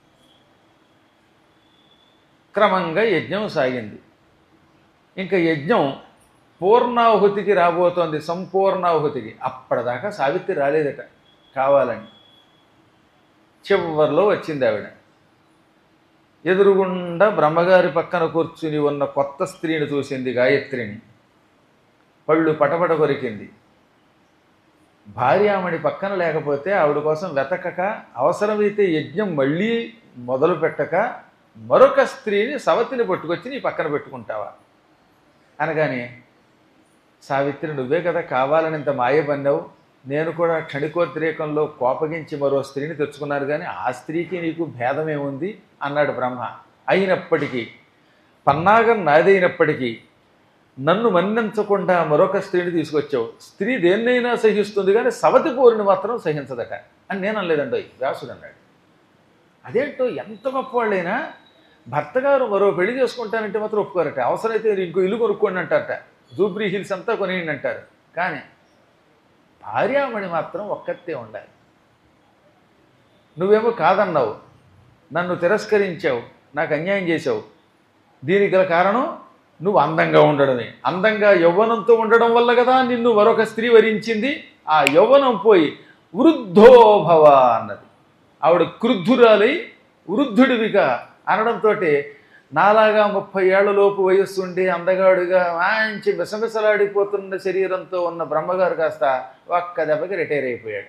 క్రమంగా యజ్ఞం సాగింది. ఇంకా యజ్ఞం పూర్ణాహుతికి రాబోతోంది, సంపూర్ణాహుతికి. అప్పటిదాకా సావిత్రి రాలేదట కావాలని. చివరిలో వచ్చింది ఆవిడ. ఎదురుగుండా బ్రహ్మగారి పక్కన కూర్చుని ఉన్న కొత్త స్త్రీని చూసింది గాయత్రిని. పళ్ళు పటపట కొరికింది. భార్యామణి పక్కన లేకపోతే ఆవిడ కోసం వెతకక, అవసరమైతే యజ్ఞం మళ్ళీ మొదలు పెట్టక మరొక స్త్రీని సవతిని పట్టుకొచ్చి నీ పక్కన పెట్టుకుంటావా అనగానే, సావిత్రి నువ్వే కదా కావాలని ఇంత మాయ పన్నావు, నేను కూడా క్షణికోద్రేకంలో కోపగించి మరో స్త్రీని తెచ్చుకున్నారు, కానీ ఆ స్త్రీకి నీకు భేదమేముంది అన్నాడు బ్రహ్మ. అయినప్పటికీ పన్నాగం నాదైనప్పటికీ నన్ను మన్నించకుండా మరొక స్త్రీని తీసుకొచ్చావు. స్త్రీ దేన్నైనా సహిస్తుంది కానీ సవతి పోరుని మాత్రం సహించదట అని నేను అనలేదండి, వ్యాసుడు అన్నాడు. అదేంటో ఎంత గొప్పవాళ్ళైనా భర్త గారు మరో పెళ్లి చేసుకుంటానంటే మాత్రం ఒప్పుకోరట. అవసరమైతే ఇంకో ఇల్లు కొనుక్కోండి అంటారట, జూబ్రీ హిల్స్ అంతా కొనేయండి అంటారు. కానీ భార్యామణి మాత్రం ఒక్కతే ఉండాలి. నువ్వేమో కాదన్నావు, నన్ను తిరస్కరించావు, నాకు అన్యాయం చేసావు. దీనికి గల కారణం నువ్వు అందంగా ఉండడమే. అందంగా యవ్వనంతో ఉండడం వల్ల కదా నిన్ను మరొక స్త్రీ వరించింది. ఆ యవ్వనం పోయి వృద్ధోభవ అన్నది. ఆవిడ క్రుద్ధురాలై వృద్ధుడివిగా అనడంతో నాలాగా 30 ఏళ్లలోపు వయస్సుండి అందగాడుగా మంచి విసవిసలాడిపోతున్న శరీరంతో ఉన్న బ్రహ్మగారు కాస్త ఒక్క దెబ్బకి రిటైర్ అయిపోయాడు.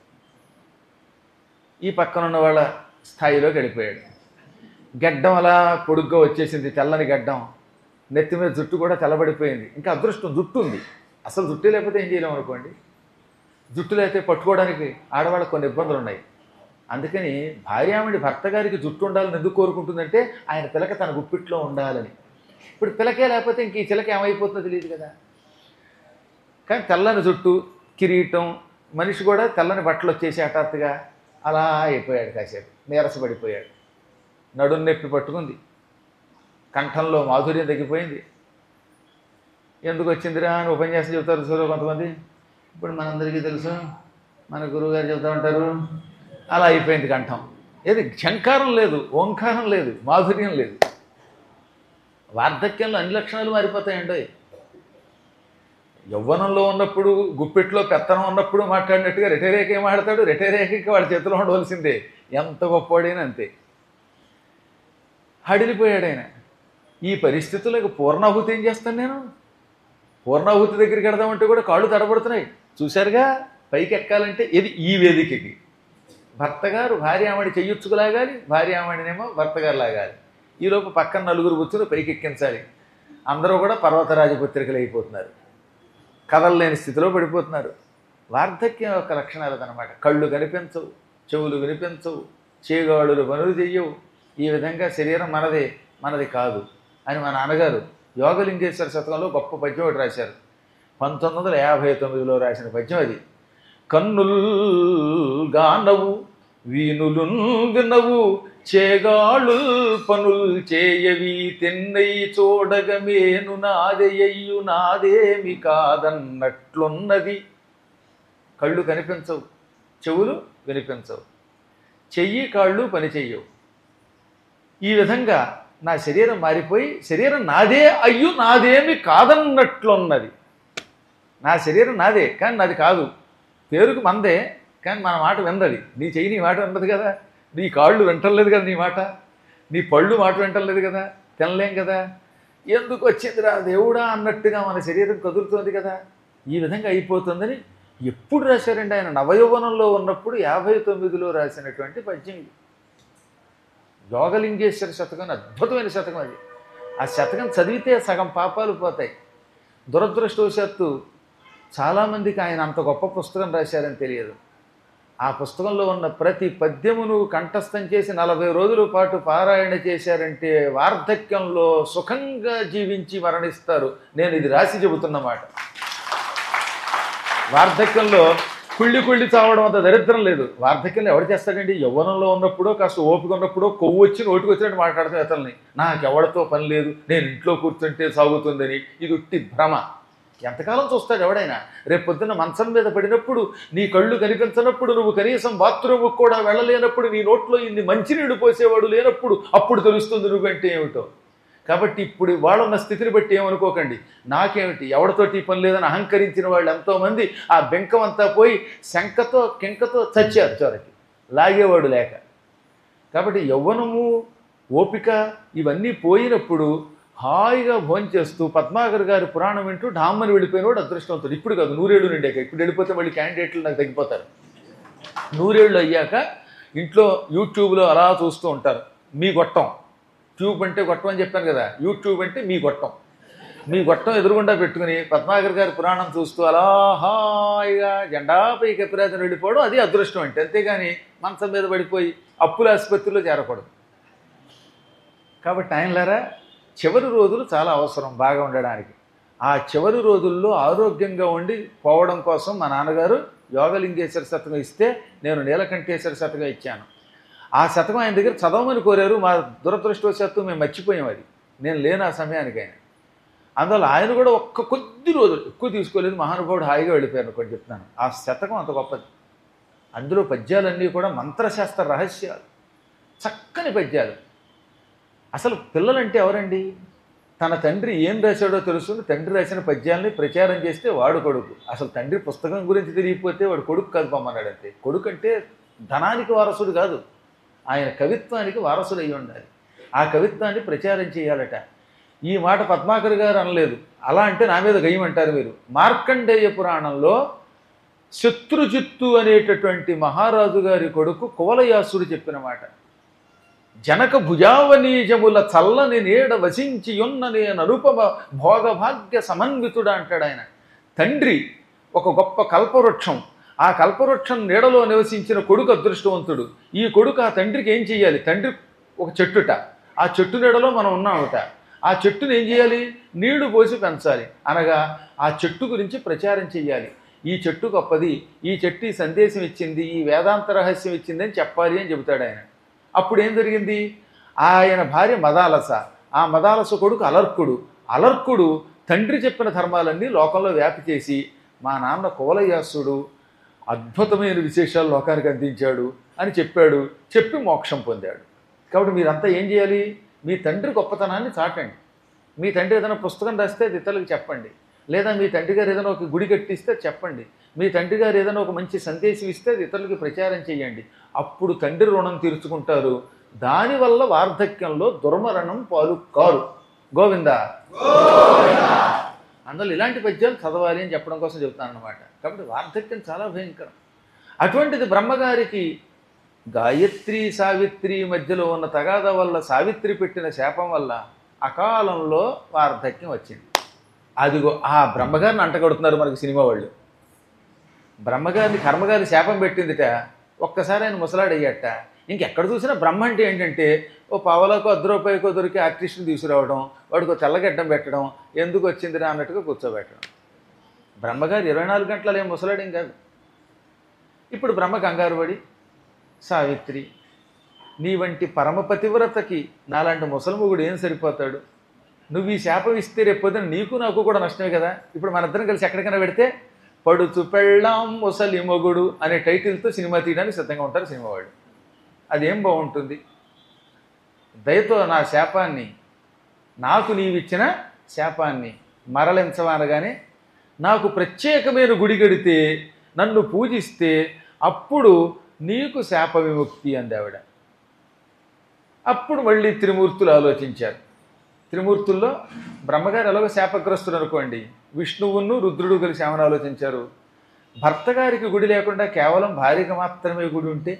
ఈ పక్కనున్న వాళ్ళ స్థాయిలోకి వెళ్ళిపోయాడు. గడ్డం అలా పొడుగ్గా వచ్చేసింది, తెల్లని గడ్డం. నెత్తి మీద జుట్టు కూడా తెల్లబడిపోయింది. ఇంకా అదృష్టం జుట్టు ఉంది, అసలు జుట్టు లేకపోతే ఏం చేయలేము అనుకోండి. జుట్టులో అయితే పట్టుకోవడానికి ఆడవాళ్ళకి కొన్ని ఇబ్బందులు ఉన్నాయి. అందుకని భార్యామణి భర్త గారికి జుట్టు ఉండాలని ఎందుకు కోరుకుంటుందంటే ఆయన పిలక తన గుప్పిట్లో ఉండాలని. ఇప్పుడు పిలకే లేకపోతే ఇంక ఈ చిలక ఏమైపోతుందో తెలియదు కదా. కానీ తెల్లని జుట్టు, కిరీటం, మనిషి కూడా తెల్లని బట్టలు వచ్చేసి హఠాత్తుగా అలా అయిపోయాడు. కాసేపు నీరసపడిపోయాడు. నడుం నొప్పి పట్టుకుంది, కంఠంలో మాధుర్యం తగ్గిపోయింది. ఎందుకు వచ్చిందిరా అని ఉపన్యాసం చెబుతారు చూడ కొంతమంది. ఇప్పుడు మనందరికీ తెలుసు, మన గురువుగారు చెబుతూ ఉంటారు, అలా అయిపోయింది కంఠం. ఏది ఝంకారం లేదు, ఓంకారం లేదు, మాధుర్యం లేదు. వార్ధక్యంలో అన్ని లక్షణాలు మారిపోతాయండి. యవ్వనంలో ఉన్నప్పుడు గుప్పెట్లో పెత్తనం ఉన్నప్పుడు మాట్లాడినట్టుగా రిటైరేక ఏం మాట్లాడతాడు, రిటైరేక వాడి చేతిలో ఉండవలసిందే. ఎంత గొప్పవాడైనా అంతే. హడిలిపోయాడు ఆయన. ఈ పరిస్థితులకు పూర్ణాహుతి ఏం చేస్తాను నేను? పూర్ణాహుతి దగ్గరికి వెడదామంటే కూడా కాళ్ళు తడబడుతున్నాయి. చూశారుగా, పైకి ఎక్కాలంటే ఇది ఈ వేదికకి భర్తగారు భార్యామణి చెయ్యొచ్చుకులాగాలి, భార్యామణినేమో భర్తగారు లాగాలి. ఈలోపు పక్కన నలుగురు కూర్చుని పైకి ఎక్కించాలి. అందరూ కూడా పర్వతరాజపుత్రికలు అయిపోతున్నారు, కదలలేని స్థితిలో పడిపోతున్నారు. వార్ధక్యం యొక్క లక్షణాలు అన్నమాట. కళ్ళు కనిపించవు, చెవులు వినిపించవు, చేగాడులు పనులు చెయ్యవు. ఈ విధంగా శరీరం మనది కాదు అని మా నాన్నగారు యోగలింగేశ్వర శతకంలో గొప్ప పద్యం ఒకటి రాశారు. 1959లో రాసిన పద్యం అది. కన్నుల్ గానవు, వీనులు వినవు, చేగాళ్ళు పనుల్ చేయవి, తెన్నై చూడగమేను నాదెయ్యు నాదేమి కాదన్నట్లున్నది. కళ్ళు కనిపించవు, చెవులు వినిపించవు, చెయ్యి కాళ్ళు పని చెయ్యవు. ఈ విధంగా నా శరీరం మారిపోయి శరీరం నాదే అయ్యు నాదేమి కాదన్నట్లున్నది. నా శరీరం నాదే కానీ నాది కాదు. పేరుకు మందే కానీ మన మాట విందది. నీ చెయ్యి నీ మాట వింటది కదా, నీ కాళ్ళు వింటలేదు కదా నీ మాట, నీ పళ్ళు మాట వింటలేదు కదా, తినలేం కదా. ఎందుకు వచ్చిందిరా దేవుడా అన్నట్టుగా మన శరీరం కదులుతోంది కదా. ఈ విధంగా అయిపోతుందని ఎప్పుడు రాశారండి ఆయన? నవయౌవనంలో ఉన్నప్పుడు 59లో రాసినటువంటి పద్యం ఇది. యోగలింగేశ్వర శతకం అద్భుతమైన శతకం అది. ఆ శతకం చదివితే సగం పాపాలు పోతాయి. దురదృష్టవశాత్తు చాలామందికి ఆయన అంత గొప్ప పుస్తకం రాశారని తెలియదు. ఆ పుస్తకంలో ఉన్న ప్రతి పద్యమును కంఠస్థం చేసి 40 రోజుల పాటు పారాయణ చేశారంటే వార్ధక్యంలో సుఖంగా జీవించి మరణిస్తారు. నేను ఇది రాసి చెబుతున్నమాట. వార్ధక్యంలో కుళ్ళి చావడం అంత దరిద్రం లేదు. వార్ధక్యంలో ఎవరు చేస్తాడండి? యవ్వనంలో ఉన్నప్పుడో కాస్త ఓపిక ఉన్నప్పుడో కొవ్వు వచ్చి నోటికి వచ్చినట్టు మాట్లాడతాం ఇతరులని. నాకెవడితో పని లేదు, నేను ఇంట్లో కూర్చుంటే సాగుతుందని. ఇది ఉట్టి భ్రమ. ఎంతకాలం చూస్తాడు ఎవడైనా? రేపు పొద్దున్న మంచం మీద పడినప్పుడు, నీ కళ్ళు కనిపించినప్పుడు, నువ్వు కనీసం బాత్రూమ్కి కూడా వెళ్ళలేనప్పుడు, నీ నోట్లో ఇన్ని మంచినీళ్ళు పోసేవాడు లేనప్పుడు అప్పుడు తెలుస్తుంది నువ్వంటే ఏమిటో. కాబట్టి ఇప్పుడు వాళ్ళున్న స్థితిని బట్టి ఏమనుకోకండి, నాకేమిటి ఎవరితోటి పని లేదని అహంకరించిన వాళ్ళు ఎంతోమంది ఆ బెంకం అంతా పోయి శంకతో కింకతో చచ్చారు చివరికి, లాగేవాడు లేక. కాబట్టి యవ్వనము ఓపిక ఇవన్నీ పోయినప్పుడు హాయిగా భోంచేస్తూ పద్మాకర్ గారి పురాణం వింటూ ఢామ్మని వెళ్ళిపోయినవాడు అదృష్టవంతుడు. ఇప్పుడు కాదు, 100 ఏళ్ళు నిండాక. ఇప్పుడు వెళ్ళిపోతే మళ్ళీ క్యాండిడేట్లు నాకు తగ్గిపోతారు. 100 ఏళ్ళు అయ్యాక ఇంట్లో యూట్యూబ్లో అలా చూస్తూ ఉంటారు. మీ గొట్టం, ట్యూబ్ అంటే గొట్టం అని చెప్పాను కదా, యూట్యూబ్ అంటే మీ గొట్టం. మీ గొట్టం ఎదురుగుండా పెట్టుకుని పద్మాకర్ గారి పురాణం చూస్తూ అలా హాయిగా జెండాపై కపిరాజుని వెళ్ళిపోవడం అది అదృష్టం అంటే. అంతేగాని మంచం మీద పడిపోయి అప్పుల ఆసుపత్రిలో చేరకూడదు. కాబట్టి ఆయనలారా చివరి రోజులు చాలా అవసరం బాగా ఉండడానికి. ఆ చివరి రోజుల్లో ఆరోగ్యంగా ఉండి పోవడం కోసం మా నాన్నగారు యోగలింగేశ్వర శతకం ఇస్తే నేను నీలకంఠేశ్వర శతకం ఇచ్చాను. ఆ శతకం ఆయన దగ్గర చదవమని కోరారు. మా దురదృష్టవశాత్తు మేము మర్చిపోయాం. అది నేను లేను ఆ సమయానికి. అందువల్ల ఆయన కూడా కొద్ది రోజులు ఎక్కువ తీసుకోలేదు. మహానుభావుడు హాయిగా వెళ్ళిపోయారు అనుకోండి చెప్తున్నాను. ఆ శతకం అంత గొప్పది. అందులో పద్యాలన్నీ కూడా మంత్రశాస్త్ర రహస్యాలు, చక్కని పద్యాలు. అసలు పిల్లలంటే ఎవరండి? తన తండ్రి ఏం రాశాడో తెలుసుకుని తండ్రి రాసిన పద్యాలని ప్రచారం చేస్తే వాడు కొడుకు. అసలు తండ్రి పుస్తకం గురించి తెలియకపోతే వాడు కొడుకు కాదు పొమ్మన్నాడంతే. కొడుకు అంటే ధనానికి వారసుడు కాదు, ఆయన కవిత్వానికి వారసుడు అయి ఉండాలి. ఆ కవిత్వాన్ని ప్రచారం చేయాలట. ఈ మాట పద్మాకర్ గారు అనలేదు. అలా అంటే నా మీద గయ్యమంటారు మీరు. మార్కండేయ పురాణంలో శత్రుజిత్తు అనేటటువంటి మహారాజు గారి కొడుకు కువలయాసుడు చెప్పిన మాట. జనక భుజావనీజముల చల్లని నీడ వసించి ఉన్న నేను అనుపమ భోగభాగ్య సమన్వితుడు అంటాడు ఆయన. తండ్రి ఒక గొప్ప కల్పవృక్షం, ఆ కల్పవృక్షం నీడలో నివసించిన కొడుకు అదృష్టవంతుడు. ఈ కొడుకు ఆ తండ్రికి ఏం చేయాలి? తండ్రి ఒక చెట్టుట, ఆ చెట్టు నీడలో మనం ఉన్నామట. ఆ చెట్టుని ఏం చేయాలి? నీళ్లు పోసి పెంచాలి. అనగా ఆ చెట్టు గురించి ప్రచారం చేయాలి. ఈ చెట్టు గొప్పది, ఈ చెట్టు ఈ సందేశం ఇచ్చింది, ఈ వేదాంత రహస్యం ఇచ్చింది అని చెప్పాలి అని చెబుతాడు ఆయన. అప్పుడు ఏం జరిగింది? ఆయన భార్య మదాలస, ఆ మదాలస కొడుకు అలర్కుడు. అలర్కుడు తండ్రి చెప్పిన ధర్మాలన్నీ లోకంలో వ్యాపి చేసి మా నాన్న కువలయాసుడు అద్భుతమైన విశేషాలు లోకానికి అందించాడు అని చెప్పాడు. చెప్పి మోక్షం పొందాడు. కాబట్టి మీరంతా ఏం చేయాలి? మీ తండ్రి గొప్పతనాన్ని చాటండి. మీ తండ్రి ఏదైనా పుస్తకం రాస్తే అది ఇతరులకు చెప్పండి, లేదా మీ తండ్రి గారు ఏదైనా ఒక గుడి కట్టిస్తే చెప్పండి, మీ తండ్రి గారు ఏదైనా ఒక మంచి సందేశం ఇస్తే అది ఇతరులకి ప్రచారం చేయండి. అప్పుడు తండ్రి రుణం తీర్చుకుంటారు. దానివల్ల వార్ధక్యంలో దుర్మరణం పాలు కారు. గోవింద. అందులో ఇలాంటి పద్యాలు చదవాలి అని చెప్పడం కోసం చెప్తాను అనమాట. కాబట్టి వార్ధక్యం చాలా భయంకరం. అటువంటిది బ్రహ్మగారికి గాయత్రి సావిత్రి మధ్యలో ఉన్న తగాద వల్ల సావిత్రి పెట్టిన శాపం వల్ల అకాలంలో వార్ధక్యం వచ్చింది. అదిగో ఆ బ్రహ్మగారిని అంటగడుతున్నారు మనకి సినిమా వాళ్ళు. బ్రహ్మగారిని కర్మగారి శాపం పెట్టిందిట. ఒక్కసారి ఆయన ముసలాడయ్యట. ఇంకెక్కడ చూసినా బ్రహ్మ అంటే ఏంటంటే ఓ పావలాకో ₹10 దొరికి ఆర్టిస్ట్ని తీసుకురావడం, వాడికి తెల్లగడ్డం పెట్టడం, ఎందుకు వచ్చిందిరా అన్నట్టుగా కూర్చోబెట్టడం. బ్రహ్మగారు 24 గంటలు ఏం ముసలాడేం కాదు. ఇప్పుడు బ్రహ్మ కంగారు పడి, సావిత్రి నీ వంటి పరమపతివ్రతకి నాలాంటి ముసలముగుడు ఏం సరిపోతాడు, నువ్వు ఈ శాపం ఇస్తే రేపొద్దున నీకు నాకు కూడా నష్టమే కదా. ఇప్పుడు మనిద్దరం కలిసి ఎక్కడికైనా పెడితే పడుచు పెళ్ళాం ముసలి మొగుడు అనే టైటిల్తో సినిమా తీయడానికి సిద్ధంగా ఉంటారు సినిమా వాళ్ళు. అదేం బాగుంటుంది. దయతో నా శాపాన్ని, నాకు నీవిచ్చిన శాపాన్ని మరలించవనగానే నాకు ప్రత్యేకమైన గుడి కడితే, నన్ను పూజిస్తే అప్పుడు నీకు శాప విముక్తి అంది ఆవిడ. అప్పుడు మళ్ళీ త్రిమూర్తులు ఆలోచించారు. త్రిమూర్తుల్లో బ్రహ్మగారు ఎలాగో శాపగ్రస్తుడు అనుకోండి, విష్ణువును రుద్రుడు కలిసి ఏమని ఆలోచించారు, భర్త గారికి గుడి లేకుండా కేవలం భార్యకి మాత్రమే గుడి ఉంటే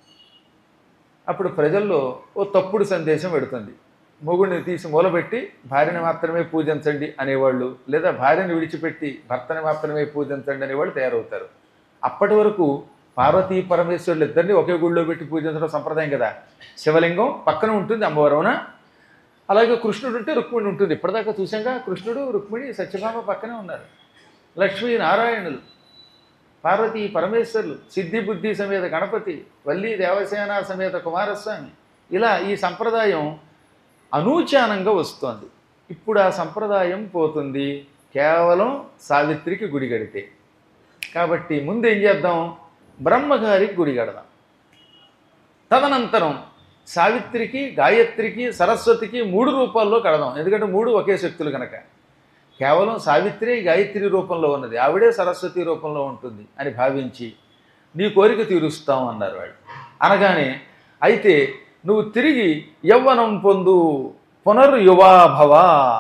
అప్పుడు ప్రజల్లో ఓ తప్పుడు సందేశం పెడుతుంది. మొగుడిని తీసి మూలబెట్టి భార్యని మాత్రమే పూజించండి అనేవాళ్ళు, లేదా భార్యను విడిచిపెట్టి భర్తని మాత్రమే పూజించండి అనేవాళ్ళు తయారవుతారు. అప్పటి వరకు పార్వతీ పరమేశ్వరులు ఇద్దరిని ఒకే గుడిలో పెట్టి పూజించడం సంప్రదాయం కదా. శివలింగం పక్కన ఉంటుంది అమ్మవారున, అలాగే కృష్ణుడు ఉంటే రుక్మిణి ఉంటుంది. ఇప్పటిదాకా చూసాక కృష్ణుడు రుక్మిణి సత్యభామ పక్కనే ఉన్నారు. లక్ష్మీ నారాయణులు, పార్వతీ పరమేశ్వరులు, సిద్ధి బుద్ధి సమేత గణపతి, వల్లీ దేవసేన సమేత కుమారస్వామి, ఇలా ఈ సంప్రదాయం అనూచానంగా వస్తోంది. ఇప్పుడు ఆ సంప్రదాయం పోతుంది కేవలం సావిత్రికి గుడి కడితే. కాబట్టి ముందు ఏం చేద్దాం, బ్రహ్మగారికి గుడి కడదాం. తదనంతరం సావిత్రికి, గాయత్రికి, సరస్వతికి 3 రూపాల్లో కడదాం. ఎందుకంటే 3 ఒకే శక్తులు కనుక. కేవలం సావిత్రి గాయత్రి రూపంలో ఉన్నది, ఆవిడే సరస్వతి రూపంలో ఉంటుంది అని భావించి నీ కోరిక తీరుస్తాం అన్నారు వాళ్ళు. అనగానే అయితే నువ్వు తిరిగి యవ్వనం పొందు, పునర్యువాభవ,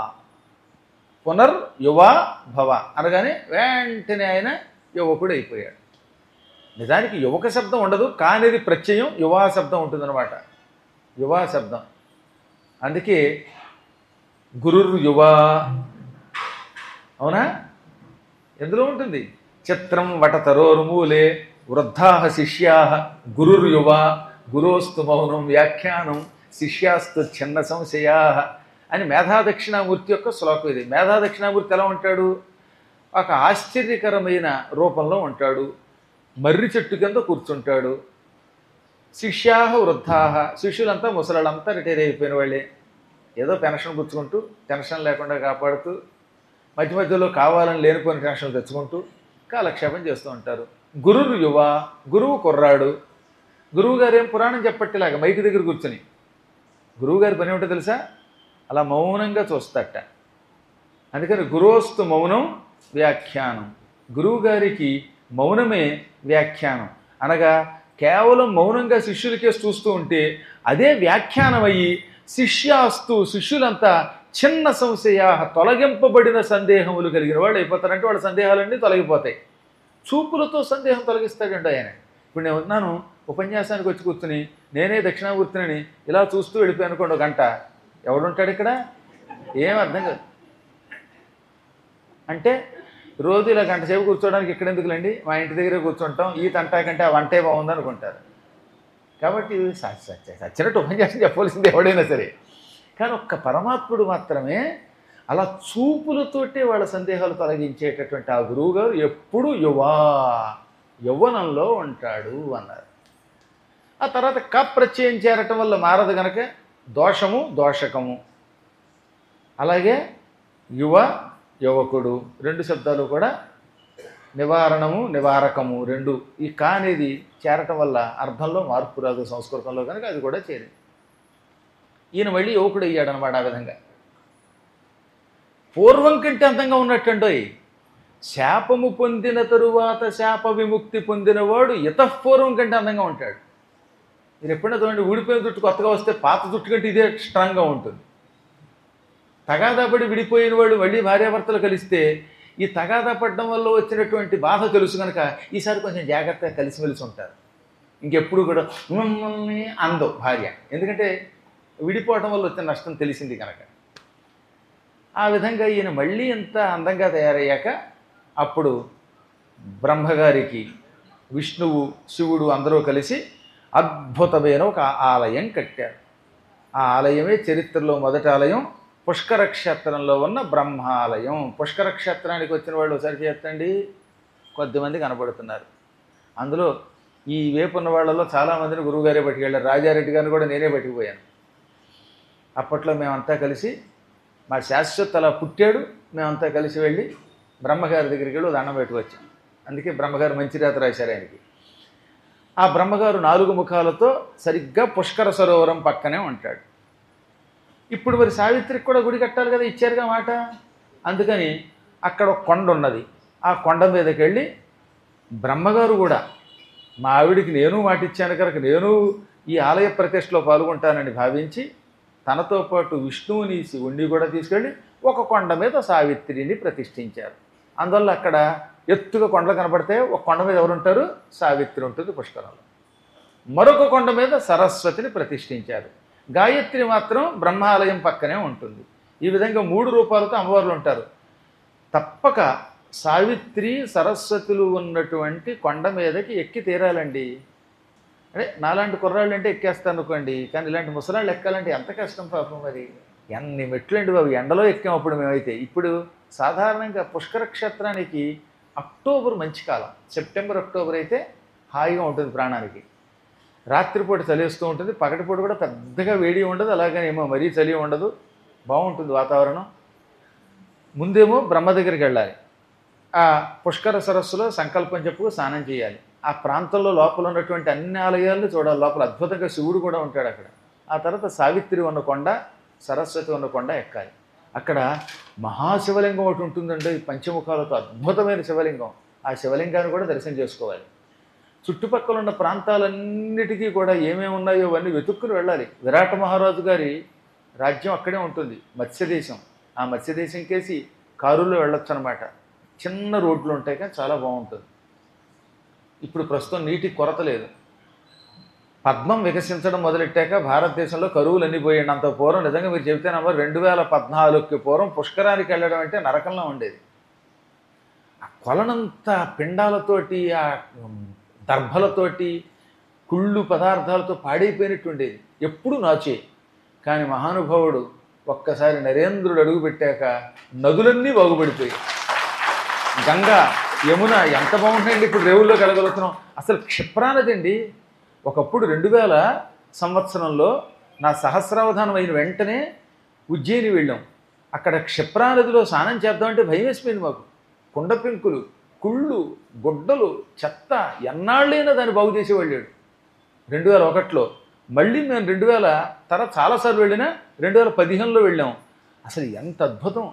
పునర్యువాభవ అనగానే వెంటనే ఆయన యువకుడు అయిపోయాడు. నిజానికి యువక శబ్దం ఉండదు, కానిది ప్రత్యయం యువా శబ్దం ఉంటుందన్నమాట. యువా శబ్దం అందుకే గురుర్యువా, అవునా? ఎందులో ఉంటుంది? చిత్రం వటతరోర్మూలే వృద్ధాః శిష్యాః గురుర్యువా గురోస్తు మౌనం వ్యాఖ్యానం శిష్యాస్తు ఛిన్న సంశయాః అని మేధాదక్షిణామూర్తి యొక్క శ్లోకం ఇది. మేధాదక్షిణామూర్తి ఎలా ఉంటాడు? ఒక ఆశ్చర్యకరమైన రూపంలో ఉంటాడు. మర్రి చెట్టు కింద కూర్చుంటాడు. శిష్యాః వృద్ధాః, శిష్యులంతా ముసలాళ్ళంతా రిటైర్ అయిపోయిన వాళ్ళే. ఏదో పెన్షన్ పుచ్చుకుంటూ టెన్షన్ లేకుండా కాపాడుతూ మధ్య మధ్యలో కావాలని లేనిపోయిన టెన్షన్లు తెచ్చుకుంటూ కాలక్షేపం చేస్తూ ఉంటారు. గురువు యువ, గురువు కుర్రాడు. గురువు గారు ఏం పురాణం చెప్పట్టేలాగా మైకి దగ్గర కూర్చొని, గురువుగారి పని ఏమిటో తెలుసా? అలా మౌనంగా చూస్తట. అందుకని గురోస్తు మౌనం వ్యాఖ్యానం. గురువు గారికి మౌనమే వ్యాఖ్యానం. అనగా కేవలం మౌనంగా శిష్యులకే చూస్తూ ఉంటే అదే వ్యాఖ్యానం అయ్యి శిష్యాస్తు, శిష్యులంతా చిన్న సంశయా, తొలగింపబడిన సందేహములు కలిగిన వాళ్ళు అయిపోతారంటే వాళ్ళ సందేహాలన్నీ తొలగిపోతాయి. చూపులతో సందేహం తొలగిస్తాడండి ఆయన. ఇప్పుడు నేను ఉన్నాను, ఉపన్యాసానికి వచ్చి కూర్చుని నేనే దక్షిణామూర్తిని ఇలా చూస్తూ వెళ్ళిపోయి అనుకోండి, 1 గంట ఎవడుంటాడు ఇక్కడ? ఏం అర్థం కాదు. అంటే రోజు ఇలా 1 గంట సేపు కూర్చోవడానికి ఇక్కడ ఎందుకులండి, మా ఇంటి దగ్గరే కూర్చుంటాం, ఈ తంటా కంటే ఆ వంటే బాగుంది అనుకుంటారు. కాబట్టి సచ్చినట్టు ఉపన్యాసం చెప్పవలసింది ఎవడైనా సరే. కానీ ఒక్క పరమాత్ముడు మాత్రమే అలా చూపులతోటే వాళ్ళ సందేహాలు తొలగించేటటువంటి ఆ గురువుగారు ఎప్పుడు యవ్వనంలో ఉంటాడు అన్నారు. ఆ తర్వాత ప్రత్యయం చేరటం వల్ల మారదు గనక దోషము దోషకము. అలాగే యువకుడు 2 శబ్దాలు కూడా నివారణము నివారకము 2. ఈ అనేది చేరటం వల్ల అర్థంలో మార్పు రాదు సంస్కృతంలో కనుక అది కూడా చేరింది. ఈయన మళ్ళీ యువకుడు అయ్యాడనమాట. ఆ విధంగా పూర్వం కంటే అందంగా ఉన్నట్టండోయ్. శాపము పొందిన తరువాత శాప విముక్తి పొందినవాడు ఇతఃపూర్వం కంటే అందంగా ఉంటాడు. మీరు ఎప్పుడైనా చూడండి, ఊడిపోయిన జుట్టు కొత్తగా వస్తే పాత జుట్టు కంటే ఇదే స్ట్రాంగ్గా ఉంటుంది. తగాదాపడి విడిపోయిన వాడు మళ్ళీ భార్యాభర్తలు కలిస్తే ఈ తగాదా పడడం వల్ల వచ్చినటువంటి బాధ తెలుసు కనుక ఈసారి కొంచెం జాగ్రత్తగా కలిసిమెలిసి ఉంటారు. ఇంకెప్పుడు కూడా మమ్మల్ని అందో భార్య, ఎందుకంటే విడిపోవడం వల్ల వచ్చిన నష్టం తెలిసింది కనుక. ఆ విధంగా ఈయన మళ్ళీ ఎంత అందంగా తయారయ్యాక అప్పుడు బ్రహ్మగారికి విష్ణువు శివుడు అందరూ కలిసి అద్భుతమైన ఒక ఆలయం కట్టారు. ఆ ఆలయమే చరిత్రలో మొదటి ఆలయం, పుష్కర క్షేత్రంలో ఉన్న బ్రహ్మాలయం. పుష్కర క్షేత్రానికి వచ్చిన వాళ్ళు ఒకసారి చేస్తండి, కొద్దిమంది కనపడుతున్నారు. అందులో ఈ వేపు ఉన్న వాళ్ళలో చాలామందిని గురువుగారే పట్టుకెళ్ళారు. రాజారెడ్డి గారిని కూడా నేనే పట్టుకుపోయాను. అప్పట్లో మేమంతా కలిసి, మా శాశ్వత అలా పుట్టాడు, మేమంతా కలిసి వెళ్ళి బ్రహ్మగారి దగ్గరికి వెళ్ళి దండం పెట్టుకొచ్చాం. అందుకే బ్రహ్మగారు మంచి రాత రాశారు ఆయనకి. ఆ బ్రహ్మగారు 4 ముఖాలతో సరిగ్గా పుష్కర సరోవరం పక్కనే ఉంటాడు. ఇప్పుడు మరి సావిత్రికి కూడా గుడి కట్టాలి కదా, ఇచ్చారుగా మాట. అందుకని అక్కడ ఒక కొండ ఉన్నది. ఆ కొండ మీదకి వెళ్ళి బ్రహ్మగారు కూడా, మా ఆవిడికి నేను మాట ఇచ్చాను కనుక నేను ఈ ఆలయ ప్రతిష్టలో పాల్గొంటానని భావించి తనతో పాటు విష్ణువుని శివుణ్ణి కూడా తీసుకెళ్ళి ఒక కొండ మీద సావిత్రిని ప్రతిష్ఠించారు. అందువల్ల అక్కడ ఎత్తుగా కొండలు కనబడితే ఒక కొండ మీద ఎవరుంటారు? సావిత్రి ఉంటుంది పుష్కరంలో. మరొక కొండ మీద సరస్వతిని ప్రతిష్ఠించారు. గాయత్రి మాత్రం బ్రహ్మాలయం పక్కనే ఉంటుంది. ఈ విధంగా 3 రూపాలతో అమ్మవార్లు ఉంటారు. తప్పక సావిత్రి సరస్వతులు ఉన్నటువంటి కొండ మీదకి ఎక్కి తీరాలండి. అంటే నాలాంటి కుర్రాళ్ళు అంటే ఎక్కేస్తాను అనుకోండి, కానీ ఇలాంటి ముసలాళ్ళు ఎక్కాలంటే ఎంత కష్టం పాపం. మరి ఎన్ని మెట్లు అండి బాబు, ఎండలో ఎక్కాం అప్పుడు మేమైతే. ఇప్పుడు సాధారణంగా పుష్కర క్షేత్రానికి అక్టోబర్ మంచి కాలం, సెప్టెంబర్ అక్టోబర్ అయితే హాయిగా ఉంటుంది ప్రాణానికి. రాత్రిపూట చలిస్తూ ఉంటుంది, పగటిపూట కూడా పెద్దగా వేడి ఉండదు, అలాగని ఏమో మరీ చలి ఉండదు, బాగుంటుంది వాతావరణం. ముందేమో బ్రహ్మ దగ్గరికి వెళ్ళాలి, ఆ పుష్కర సరస్సులో సంకల్పం చెప్పుకు స్నానం చేయాలి. ఆ ప్రాంతంలో లోపల ఉన్నటువంటి అన్ని ఆలయాలను చూడాలి. లోపల అద్భుతంగా శివుడు కూడా ఉంటాడు అక్కడ. ఆ తర్వాత సావిత్రి ఉన్న కొండ, సరస్వతి ఉన్న కొండ ఎక్కాలి. అక్కడ మహాశివలింగం ఒకటి ఉంటుందండి, పంచముఖాలతో అద్భుతమైన శివలింగం. ఆ శివలింగాన్ని కూడా దర్శనం చేసుకోవాలి. చుట్టుపక్కల ఉన్న ప్రాంతాలన్నిటికీ కూడా ఏమేమి ఉన్నాయో అవన్నీ వెతుక్కుని వెళ్ళాలి. విరాట మహారాజు గారి రాజ్యం అక్కడే ఉంటుంది, మత్స్యదేశం. ఆ మత్స్యదేశం కేసి కారులో వెళ్ళొచ్చు అనమాట. చిన్న రోడ్లు ఉంటాయి కానీ చాలా బాగుంటుంది. ఇప్పుడు ప్రస్తుతం నీటి కొరత లేదు. పద్మం వికసించడం మొదలెట్టాక భారతదేశంలో కరువులు అన్నీ పోయాయి. అంత పూర్వం నిజంగా మీరు చెబితేనమ్మా 2014కి పూర్వం పుష్కరానికి వెళ్ళడం అంటే నరకంలో ఉండేది. ఆ కొలనంతా పిండాలతోటి, ఆ దర్భలతోటి, కుళ్ళు పదార్థాలతో పాడైపోయినట్టు ఉండేది, ఎప్పుడు నాచే. కానీ మహానుభావుడు ఒక్కసారి నరేంద్రుడు అడుగుపెట్టాక నదులన్నీ బాగుపడిపోయాయి. గంగా, యమున ఎంత బాగుంటాయండి, ఇప్పుడు రేవుల్లో కలగలుగుతున్నాం. అసలు క్షిప్రానది అండి. ఒకప్పుడు 2000 సంవత్సరంలో నా సహస్రావధానం అయిన వెంటనే ఉజ్జయిని వెళ్ళాం. అక్కడ క్షిప్రానదిలో స్నానం చేద్దామంటే భయం వేసిపోయింది మాకు. కుండ పెంకులు, కుళ్ళు, గుడ్డలు, చెత్త, ఎన్నాళ్ళైనా దాన్ని బాగు చేసేవాళ్ళు. 2001లో మళ్ళీ మేము 2000 తర్వాత చాలాసార్లు వెళ్ళినా 2015లో వెళ్ళాం. అసలు ఎంత అద్భుతం.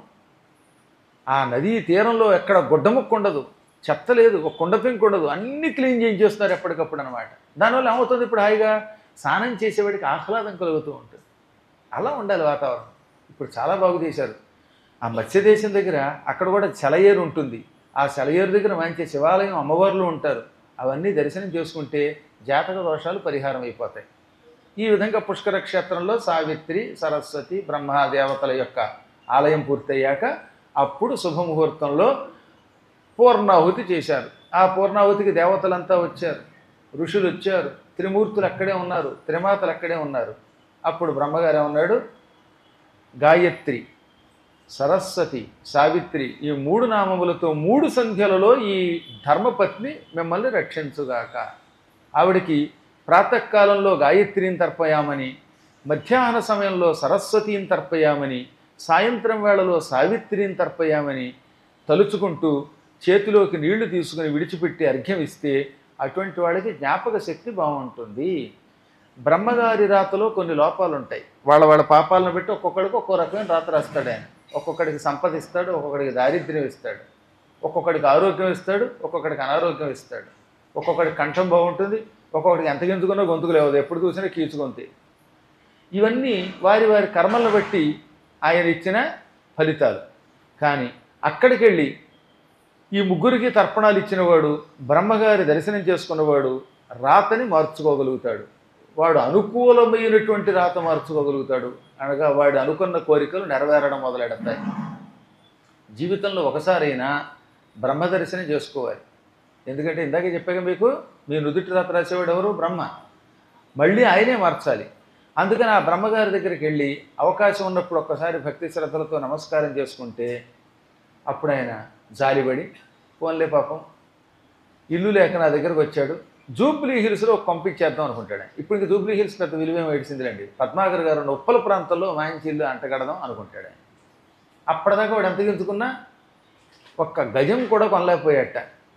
ఆ నదీ తీరంలో ఎక్కడ గుడ్డముక్క ఉండదు, చెత్త లేదు, ఒక కుండ పెంకు ఉండదు, అన్నీ క్లీన్ చేస్తారు ఎప్పటికప్పుడు అనమాట. దానివల్ల ఏమవుతుంది, ఇప్పుడు హాయిగా స్నానం చేసేవాడికి ఆహ్లాదం కలుగుతూ ఉంటుంది. అలా ఉండాలి వాతావరణం. ఇప్పుడు చాలా బాగు చేశారు. ఆ మత్స్యదేశం దగ్గర అక్కడ కూడా సెలయేరు ఉంటుంది. ఆ సెలయేరు దగ్గర మంచి శివాలయం, అమ్మవార్లు ఉంటారు. అవన్నీ దర్శనం చేసుకుంటే జాతక దోషాలు పరిహారం అయిపోతాయి. ఈ విధంగా పుష్కర క్షేత్రంలో సావిత్రి, సరస్వతి, బ్రహ్మదేవతల యొక్క ఆలయం పూర్తయ్యాక అప్పుడు శుభముహూర్తంలో పూర్ణాహుతి చేశారు. ఆ పూర్ణాహుతికి దేవతలంతా వచ్చారు, ఋషులు వచ్చారు, త్రిమూర్తులు అక్కడే ఉన్నారు, త్రిమాతలు అక్కడే ఉన్నారు. అప్పుడు బ్రహ్మగారు ఏమన్నాడు, గాయత్రి, సరస్వతి, సావిత్రి ఈ 3 నామములతో 3 సంధ్యలలో ఈ ధర్మపత్ని మిమ్మల్ని రక్షించుగాక. ఆవిడికి ప్రాతకాలంలో గాయత్రిని తర్పయామని, మధ్యాహ్న సమయంలో సరస్వతిని తర్పయామని, సాయంత్రం వేళలో సావిత్రిని తర్పయామని తలుచుకుంటూ చేతిలోకి నీళ్లు తీసుకుని విడిచిపెట్టి అర్ఘ్యం ఇస్తే అటువంటి వాడికి జ్ఞాపక శక్తి బాగుంటుంది. బ్రహ్మగారి రాతలో కొన్ని లోపాలు ఉంటాయి. వాళ్ళ పాపాలను బట్టి ఒక్కొక్కడికి ఒక్కో రకమైన రాత రాస్తాడు ఆయన. ఒక్కొక్కడికి సంపద ఇస్తాడు, ఒక్కొక్కడికి దారిద్ర్యం ఇస్తాడు, ఒక్కొక్కడికి ఆరోగ్యం ఇస్తాడు, ఒక్కొక్కడికి అనారోగ్యం ఇస్తాడు, ఒక్కొక్కడికి కంఠం బాగుంటుంది, ఒక్కొక్కడికి ఎంత గింజుకున్నా గొంతుకు లేవదు, ఎప్పుడు చూసినా కీచుగొంతి. ఇవన్నీ వారి వారి కర్మలను బట్టి ఆయన ఇచ్చిన ఫలితాలు. కానీ అక్కడికి వెళ్ళి ఈ ముగ్గురికి తర్పణాలు ఇచ్చినవాడు, బ్రహ్మగారి దర్శనం చేసుకున్నవాడు రాతని మార్చుకోగలుగుతాడు. వాడు అనుకూలమైనటువంటి రాత మార్చుకోగలుగుతాడు. అనగా వాడు అనుకున్న కోరికలు నెరవేరడం మొదలెడతాయి. జీవితంలో ఒకసారైనా బ్రహ్మ దర్శనం చేసుకోవాలి. ఎందుకంటే ఇందాకే చెప్పాక మీకు, మీ నుదుటి రాత రాసేవాడు ఎవరు? బ్రహ్మ. మళ్ళీ ఆయనే మార్చాలి. అందుకని ఆ బ్రహ్మగారి దగ్గరికి వెళ్ళి అవకాశం ఉన్నప్పుడు ఒక్కసారి భక్తి శ్రద్ధలతో నమస్కారం చేసుకుంటే అప్పుడు ఆయన జాలిపడి, పోన్లే పాపం ఇల్లు లేక నా దగ్గరకు వచ్చాడు, జూబ్లీ హిల్స్లో పంపించేద్దాం అనుకుంటాడు. ఇప్పుడు ఇంక జూబ్లీ హిల్స్ పెద్ద విలువేం ఏడిసిందిలేండి, పద్మాకర్ గారు ఉన్న ఉప్పల ప్రాంతంలో మంచి ఇల్లు అంటగడదాం అనుకుంటాడు. అప్పటిదాకా వాడు ఎంత గించుకున్నా ఒక్క గజం కూడా కొనలేకపోయాట,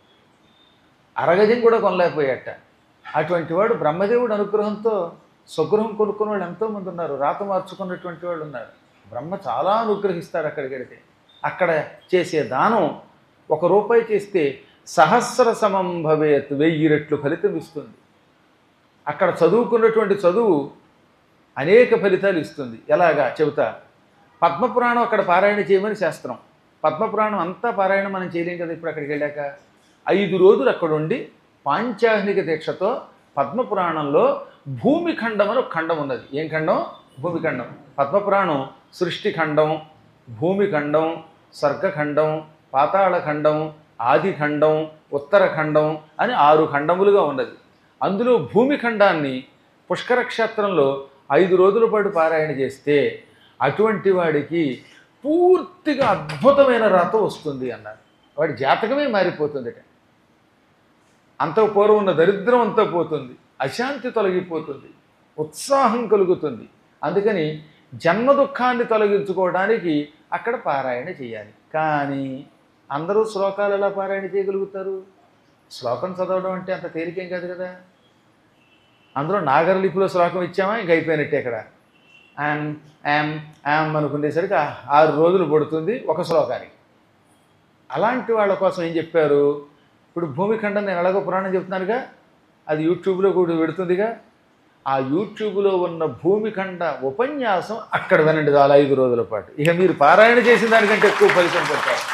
అరగజం కూడా కొనలేకపోయాట. అటువంటి వాడు బ్రహ్మదేవుడు అనుగ్రహంతో స్వగృహం కొనుక్కున్న వాళ్ళు ఎంతోమంది ఉన్నారు, రాత మార్చుకున్నటువంటి వాళ్ళు ఉన్నారు. బ్రహ్మ చాలా అనుగ్రహిస్తాడు అక్కడికి వెళితే. అక్కడ చేసే దానం ₹1 చేస్తే సహస్ర సమం భవేత్, 1000 రెట్లు ఫలితం ఇస్తుంది. అక్కడ చదువుకున్నటువంటి చదువు అనేక ఫలితాలు ఇస్తుంది. ఎలాగా చెబుతా. పద్మపురాణం అక్కడ పారాయణ చేయమని శాస్త్రం. పద్మపురాణం అంతా పారాయణం మనం చేయలేం కదా. ఇప్పుడు అక్కడికి వెళ్ళాక 5 రోజులు అక్కడ ఉండి పాంచాహ్నిక దీక్షతో పద్మపురాణంలో భూమిఖండం అని ఒక ఖండం ఉన్నది. ఏం ఖండం? భూమిఖండం. పద్మపురాణం సృష్టిఖండం, భూమిఖండం, స్వర్గఖండం, పాతాళఖండం, ఆదిఖండం, ఉత్తరఖండం అని 6 ఖండములుగా ఉన్నది. అందులో భూమిఖండాన్ని పుష్కర క్షేత్రంలో 5 రోజుల పాటు పారాయణ చేస్తే అటువంటి వాడికి పూర్తిగా అద్భుతమైన రాత వస్తుంది అన్నారు. వాడి జాతకమే మారిపోతుందట. అంత పూర్వం ఉన్న దరిద్రం అంతా పోతుంది, అశాంతి తొలగిపోతుంది, ఉత్సాహం కలుగుతుంది. అందుకని జన్మ దుఃఖాన్ని తొలగించుకోవడానికి అక్కడ పారాయణ చేయాలి. కానీ అందరూ శ్లోకాలు ఎలా పారాయణ చేయగలుగుతారు? శ్లోకం చదవడం అంటే అంత తేలికేం కాదు కదా. అందులో నాగరలిపిలో శ్లోకం ఇచ్చామా ఇంక అయిపోయినట్టే. అక్కడ యామ్ యామ్ యామ్ అనుకునేసరికి 6 రోజులు పడుతుంది ఒక శ్లోకానికి. అలాంటి వాళ్ళ కోసం ఏం చెప్పారు? ఇప్పుడు భూమిఖండం నేను ఎలాగో పురాణం చెప్తున్నానుగా, అది యూట్యూబ్లో కూడా పెడుతుందిగా. ఆ యూట్యూబ్లో ఉన్న భూమిఖండ ఉపన్యాసం అక్కడ వినండి చాలా 5 రోజుల పాటు. ఇక మీరు పారాయణ చేసిన దానికంటే ఎక్కువ ఫలితం పొందుతారు.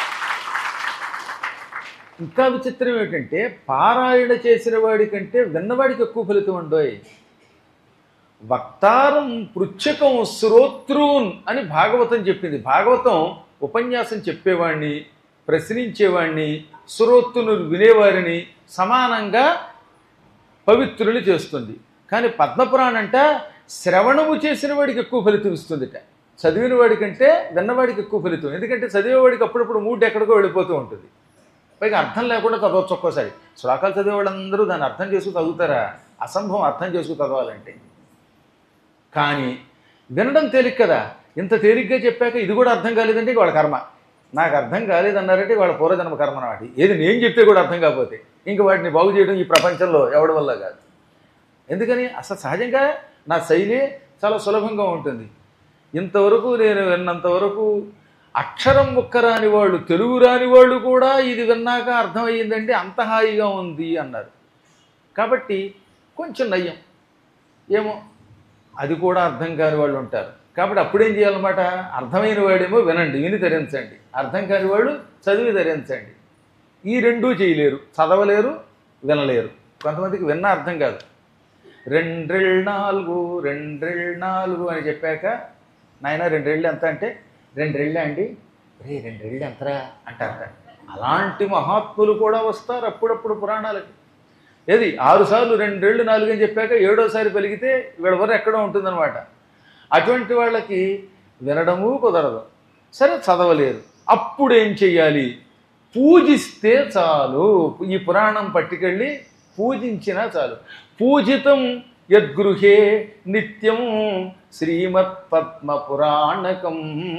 ఇంకా విచిత్రం ఏంటంటే పారాయణ చేసిన వాడి కంటే విన్నవాడికి ఎక్కువ ఫలితం ఉండోయ్. వక్తారం పృచ్ఛకం శ్రోత్రూన్ అని భాగవతం చెప్పింది. భాగవతం ఉపన్యాసం చెప్పేవాడిని, ప్రశ్నించేవాడిని, శ్రోత్రులు వినేవారిని సమానంగా పవిత్రులు చేస్తుంది. కానీ పద్మపురాణం అంట శ్రవణము చేసిన వాడికి ఎక్కువ ఫలితం ఇస్తుందిట, చదివిన వాడికంటే విన్నవాడికి ఎక్కువ ఫలితం. ఎందుకంటే చదివేవాడికి అప్పుడప్పుడు మూడ్ ఎక్కడికో వెళ్ళిపోతూ ఉంటుంది. పైగా అర్థం లేకుండా చదవచ్చు. ఒక్కోసారి శ్లోకాలు చదివేవాళ్ళందరూ దాన్ని అర్థం చేసుకు చదువుతారా? అసంభవం అర్థం చేసుకు చదవాలంటే. కానీ వినడం తేలిక కదా. ఇంత తేలిగ్గా చెప్పాక ఇది కూడా అర్థం కాలేదంటే వాళ్ళ కర్మ. నాకు అర్థం కాలేదన్నారంటే వాళ్ళ పూర్వజన్మ కర్మ నాటి. ఏది నేను చెప్తే కూడా అర్థం కాకపోతే ఇంక వాటిని బాగు చేయడం ఈ ప్రపంచంలో ఎవడి వల్ల కాదు. ఎందుకని అసలు సహజంగా నా శైలి చాలా సులభంగా ఉంటుంది. ఇంతవరకు నేను విన్నంతవరకు అక్షరం ముక్క రాని వాళ్ళు, తెలుగు రాని వాళ్ళు కూడా ఇది విన్నాక అర్థమయ్యిందంటే అంత హాయిగా ఉంది అన్నారు. కాబట్టి కొంచెం నయ్యం. ఏమో అది కూడా అర్థం కాని వాళ్ళు ఉంటారు. కాబట్టి అప్పుడేం చేయాలన్నమాట, అర్థమైన వాడేమో వినండి, విని ధరించండి. అర్థం కాని వాళ్ళు చదివి ధరించండి. ఈ రెండూ చేయలేరు, చదవలేరు, వినలేరు. కొంతమందికి విన్న అర్థం కాదు. 2 4 అని చెప్పాక నాయన 2 ఎంత అంటే 2 అండి, 2 ఎంతరా అంటారట. అలాంటి మహాత్ములు కూడా వస్తారు అప్పుడప్పుడు పురాణాలకి. ఏది 6 సార్లు 2 4 అని చెప్పాక 7వసారి పలికితే వీళ్ళవరు ఎక్కడో ఉంటుందన్నమాట. అటువంటి వాళ్ళకి వినడము కుదరదు, సరే చదవలేరు. అప్పుడేం చెయ్యాలి? పూజిస్తే చాలు. ఈ పురాణం పట్టుకెళ్ళి పూజించినా చాలు. పూజితం యద్గృహే నిత్యం శ్రీమత్ పద్మ పురాణకం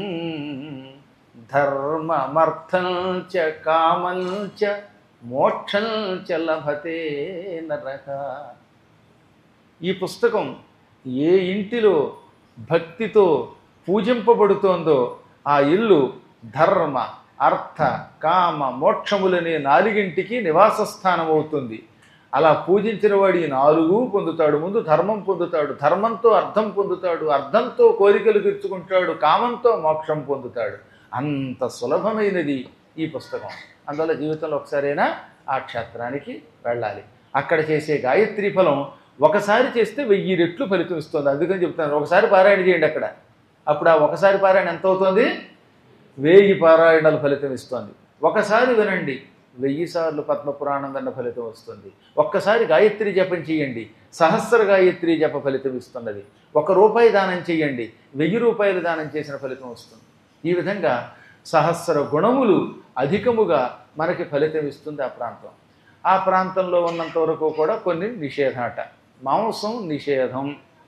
ధర్మమర్థం చ కామం చ మోక్షం చ లభతే నరః. ఈ పుస్తకం ఏ ఇంటిలో భక్తితో పూజింపబడుతోందో ఆ ఇల్లు ధర్మ అర్థ కామ మోక్షములనే నాలుగింటికి నివాస స్థానం అవుతుంది. అలా పూజించిన వాడు ఈ నాలుగు పొందుతాడు. ముందు ధర్మం పొందుతాడు, ధర్మంతో అర్థం పొందుతాడు, అర్థంతో కోరికలు తీర్చుకుంటాడు, కామంతో మోక్షం పొందుతాడు. అంత సులభమైనది ఈ పుస్తకం. అందువల్ల జీవితంలో ఒకసారైనా ఆ క్షేత్రానికి వెళ్ళాలి. అక్కడ చేసే గాయత్రీ ఫలం ఒకసారి చేస్తే 1000 రెట్లు ఫలితం ఇస్తుంది. అందుకని చెప్తాను, ఒకసారి పారాయణ చేయండి అక్కడ. అప్పుడు ఆ ఒకసారి పారాయణ ఎంత అవుతుంది? 1000 పారాయణాలు ఫలితం ఇస్తుంది. ఒకసారి వినండి, 1000 సార్లు పద్మపురాణం అన్న ఫలితం వస్తుంది. ఒక్కసారి గాయత్రి జపం చేయండి, సహస్ర గాయత్రి జప ఫలితం ఇస్తున్నది. ₹1 దానం చేయండి, 1000 రూపాయలు దానం చేసిన ఫలితం వస్తుంది. ఈ విధంగా సహస్ర గుణములు అధికముగా మనకి ఫలితం ఇస్తుంది ఆ ప్రాంతం. ఆ ప్రాంతంలో ఉన్నంత వరకు కూడా కొన్ని నిషేధాట. మాంసం నిషేధం.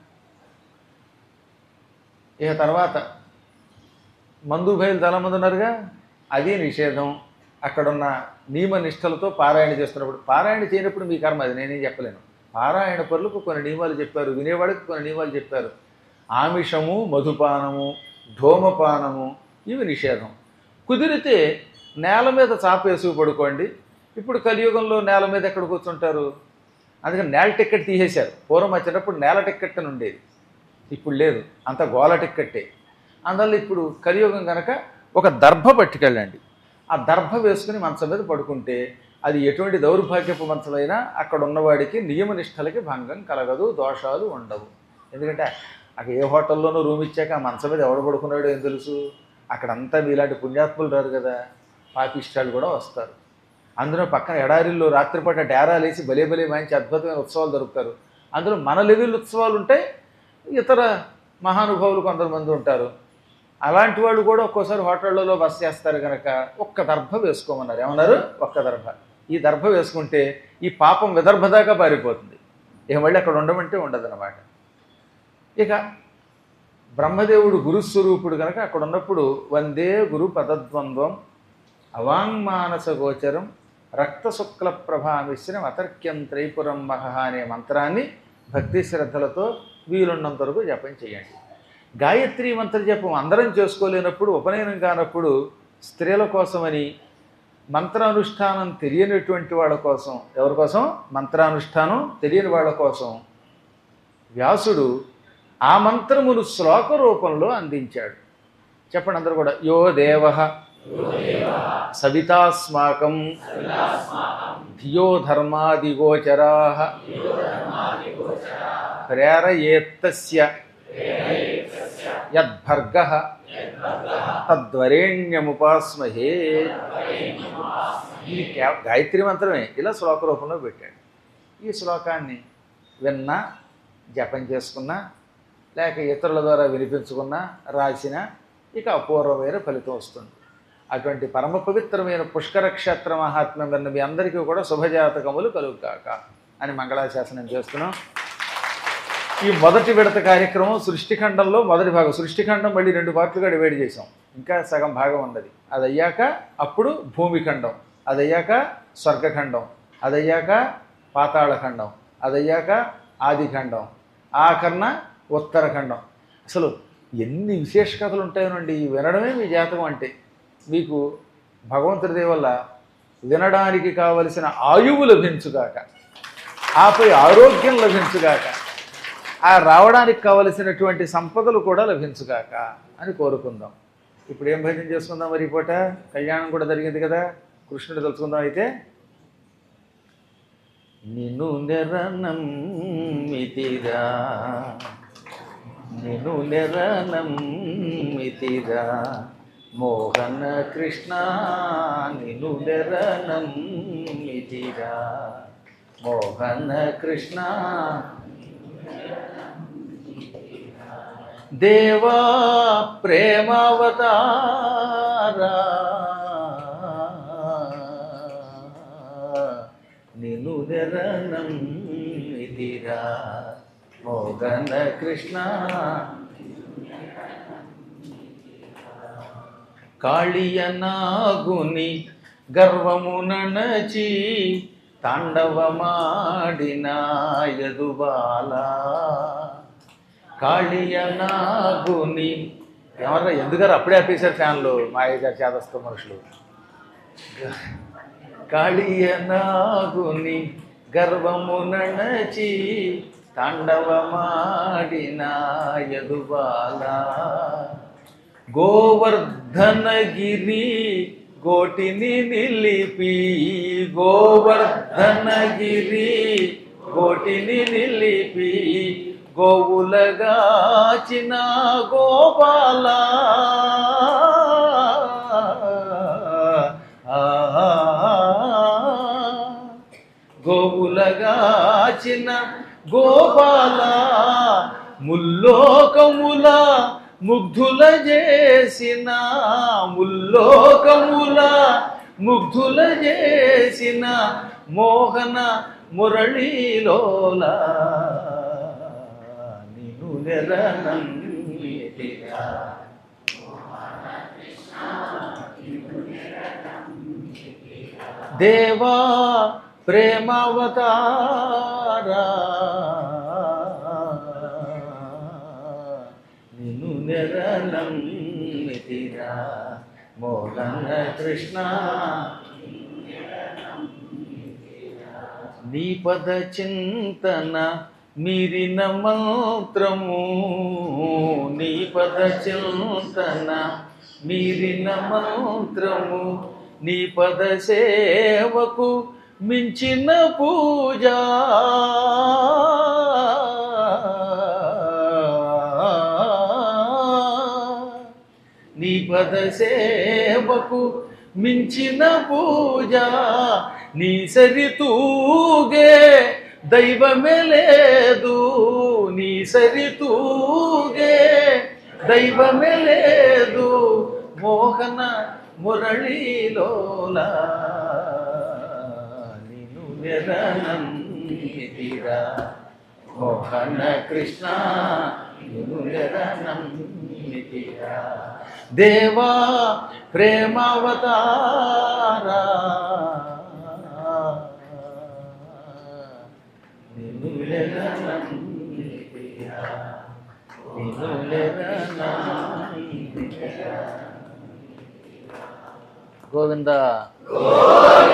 ఇక తర్వాత మందు బయలు చాలామంది ఉన్నారుగా, అది నిషేధం. అక్కడున్న నియమ నిష్టలతో పారాయణ చేస్తున్నప్పుడు, పారాయణ చేయనప్పుడు మీ కర్మ, అది నేనేం చెప్పలేను. పారాయణ పరులకు కొన్ని నియమాలు చెప్పారు, వినేవాడికి కొన్ని నియమాలు చెప్పారు. ఆమిషము, మధుపానము, ధూమపానము ఇవి నిషేధం. కుదిరితే నేల మీద చాపేసి పడుకోండి. ఇప్పుడు కలియుగంలో నేల మీద ఎక్కడ కూర్చుంటారు? అందుకని నేల టిక్కెట్ తీసేశారు. పూర్వం వచ్చేటప్పుడు నేల టిక్కెట్ అని ఉండేది, ఇప్పుడు లేదు, అంత గోల టిక్కెట్టే. అందువల్ల ఇప్పుడు కలియుగం కనుక ఒక దర్భ పట్టుకెళ్ళండి. ఆ దర్భ వేసుకుని మంచం మీద పడుకుంటే అది ఎటువంటి దౌర్భాగ్యపు మంచమైనా అక్కడ ఉన్నవాడికి నియమనిష్టలకి భంగం కలగదు, దోషాలు ఉండవు. ఎందుకంటే అక్కడ ఏ హోటల్లోనూ రూమ్ ఇచ్చాక ఆ మంచం మీద ఎవడు పడుకున్నాడో ఏం తెలుసు? అక్కడంతా మీలాంటి పుణ్యాత్ములు రారు కదా, పాపిష్టాలు కూడా వస్తారు. అందులో పక్కన ఎడారిల్లో రాత్రిపూట డేరాలు వేసి భలే భలే మంచి అద్భుతమైన ఉత్సవాలు జరుపుతారు. అందులో మన లెవెల్ ఉత్సవాలు ఉంటాయి, ఇతర మహానుభావులు కొంతమంది ఉంటారు. అలాంటి వాళ్ళు కూడా ఒక్కోసారి హోటళ్లలో బస చేస్తారు కనుక ఒక్క దర్భ వేసుకోమన్నారు. ఏమన్నారు? ఒక్క దర్భ. ఈ దర్భ వేసుకుంటే ఈ పాపం విదర్భ దాకా పారిపోతుంది. ఇక మళ్ళీ అక్కడ ఉండమంటే ఉండదన్నమాట. ఇక బ్రహ్మదేవుడు గురుస్వరూపుడు కనుక అక్కడ ఉన్నప్పుడు వందే గురు పదద్వంద్వం అవాంగ్మానస గోచరం రక్తశుక్ల ప్రభామిశ్రం అతర్క్యం త్రైపురం మహ అనే మంత్రాన్ని భక్తి శ్రద్ధలతో వీలున్నంత వరకు జపం చేయండి. గాయత్రి మంత్ర జపం అందరం చేసుకోలేనప్పుడు, ఉపనయనం కానప్పుడు స్త్రీల కోసమని మంత్రానుష్ఠానం తెలియనటువంటి వాళ్ళ కోసం, ఎవరి కోసం? మంత్రానుష్ఠానం తెలియని వాళ్ళ కోసం వ్యాసుడు ఆ మంత్రమును శ్లోక రూపంలో అందించాడు. చెప్పండి అందరూ కూడా. యో దేవః సవితాస్మాకం ధియో ధర్మాదిగోచరాః ప్రేరయేత్తస్య యద్భర్గః తద్వరేణ్యముపాస్మహే. ఇది గాయత్రి మంత్రమే ఇలా శ్లోక రూపంలో పెట్టాడు. ఈ శ్లోకాన్ని విన్నా, జపం చేసుకున్నా, లేక ఇతరుల ద్వారా వినిపించుకున్నా, రాసినా ఇక అపూర్వమైన ఫలితం వస్తుంది. అటువంటి పరమ పవిత్రమైన పుష్కర క్షేత్ర మహాత్మ్యం విన్న మీ అందరికీ కూడా శుభజాతకములు కలుగుగాక అని మంగళాశాసనం చేస్తున్నాం. ఈ మొదటి విడత కార్యక్రమం సృష్టిఖండంలో మొదటి భాగం. సృష్టిఖండం మళ్ళీ 2 పార్ట్లుగా డివైడ్ చేసాం, ఇంకా సగం భాగం ఉన్నది. అది అయ్యాక అప్పుడు భూమిఖండం, అది అయ్యాక స్వర్గఖండం, అది అయ్యాక పాతాళఖండం, అది అయ్యాక ఆదిఖండం, ఆఖరణ ఉత్తరఖండం. అసలు ఎన్ని విశేష కథలు ఉంటాయోనండి. వినడమే మీ జాతకం అంటే. మీకు భగవంతుడి దయ వల్ల వినడానికి కావలసిన ఆయువు లభించుగాక, ఆపై ఆరోగ్యం లభించుగాక, ఆ రావడానికి కావలసినటువంటి సంపదలు కూడా లభించుగాక అని కోరుకుందాం. ఇప్పుడు ఏం భజన చేసుకుందాం మరి? పూట కళ్యాణం కూడా జరిగింది కదా, కృష్ణుడు తెలుసుకుందాం. అయితే నిన్ను నెరనమ్మితిరా, నిన్ను నెరనమ్మితిరా మోహన కృష్ణ, నిన్ను నెరనమ్మితిరా మోహన కృష్ణ. దేవా ప్రేమావతారా నిన్ను నెరనమ్మితిరా మోహన కృష్ణ. కాళియనాగుని గర్వమునచి తాండవమాడిన యదుబాల, కాళియనాగుని ఏమన్నా ఎందుకని అప్పుడే ఆపేశారు ఫ్యాన్లు మాయగారు చేదస్తూ మనుషులు. కాళీయనాగుని గర్వము నణచి తాండవమాడిన యదుబాల గోవర్ధనగిరి గోటిని నిలిపి గోవర్ధనగిరి గోటిని నిలిపి గోవులగాచిన గోపాల గోవులగాచిన గోపాల ముల్లోకముల ముగ్ధుల చేసిన ముల్లోకముల ముగ్ధుల చేసిన మోహన మురళీలోల నిన్ను నెరనందిరా దేవా ప్రేమావతారా నిన్ను నెరనందిరా మోహన కృష్ణ నీ పద చింతన మీరిన మంత్రము నీ పద చింతన మీరిన మంత్రము నీ పద సేవకు మించిన పూజ నీ పద సేవకు మించిన పూజ నీ సరితూగే దైవమే లేదు నీ సరితూగే దైవమే లేదు మోహన మురళీలోల నిన్ను నెరనందిరా మోహన కృష్ణ నిన్ను నెరనందిరా దేవా ప్రేమావతారా నిన్ను నెరనందిరా నిన్ను నెరనందిరా గోవింద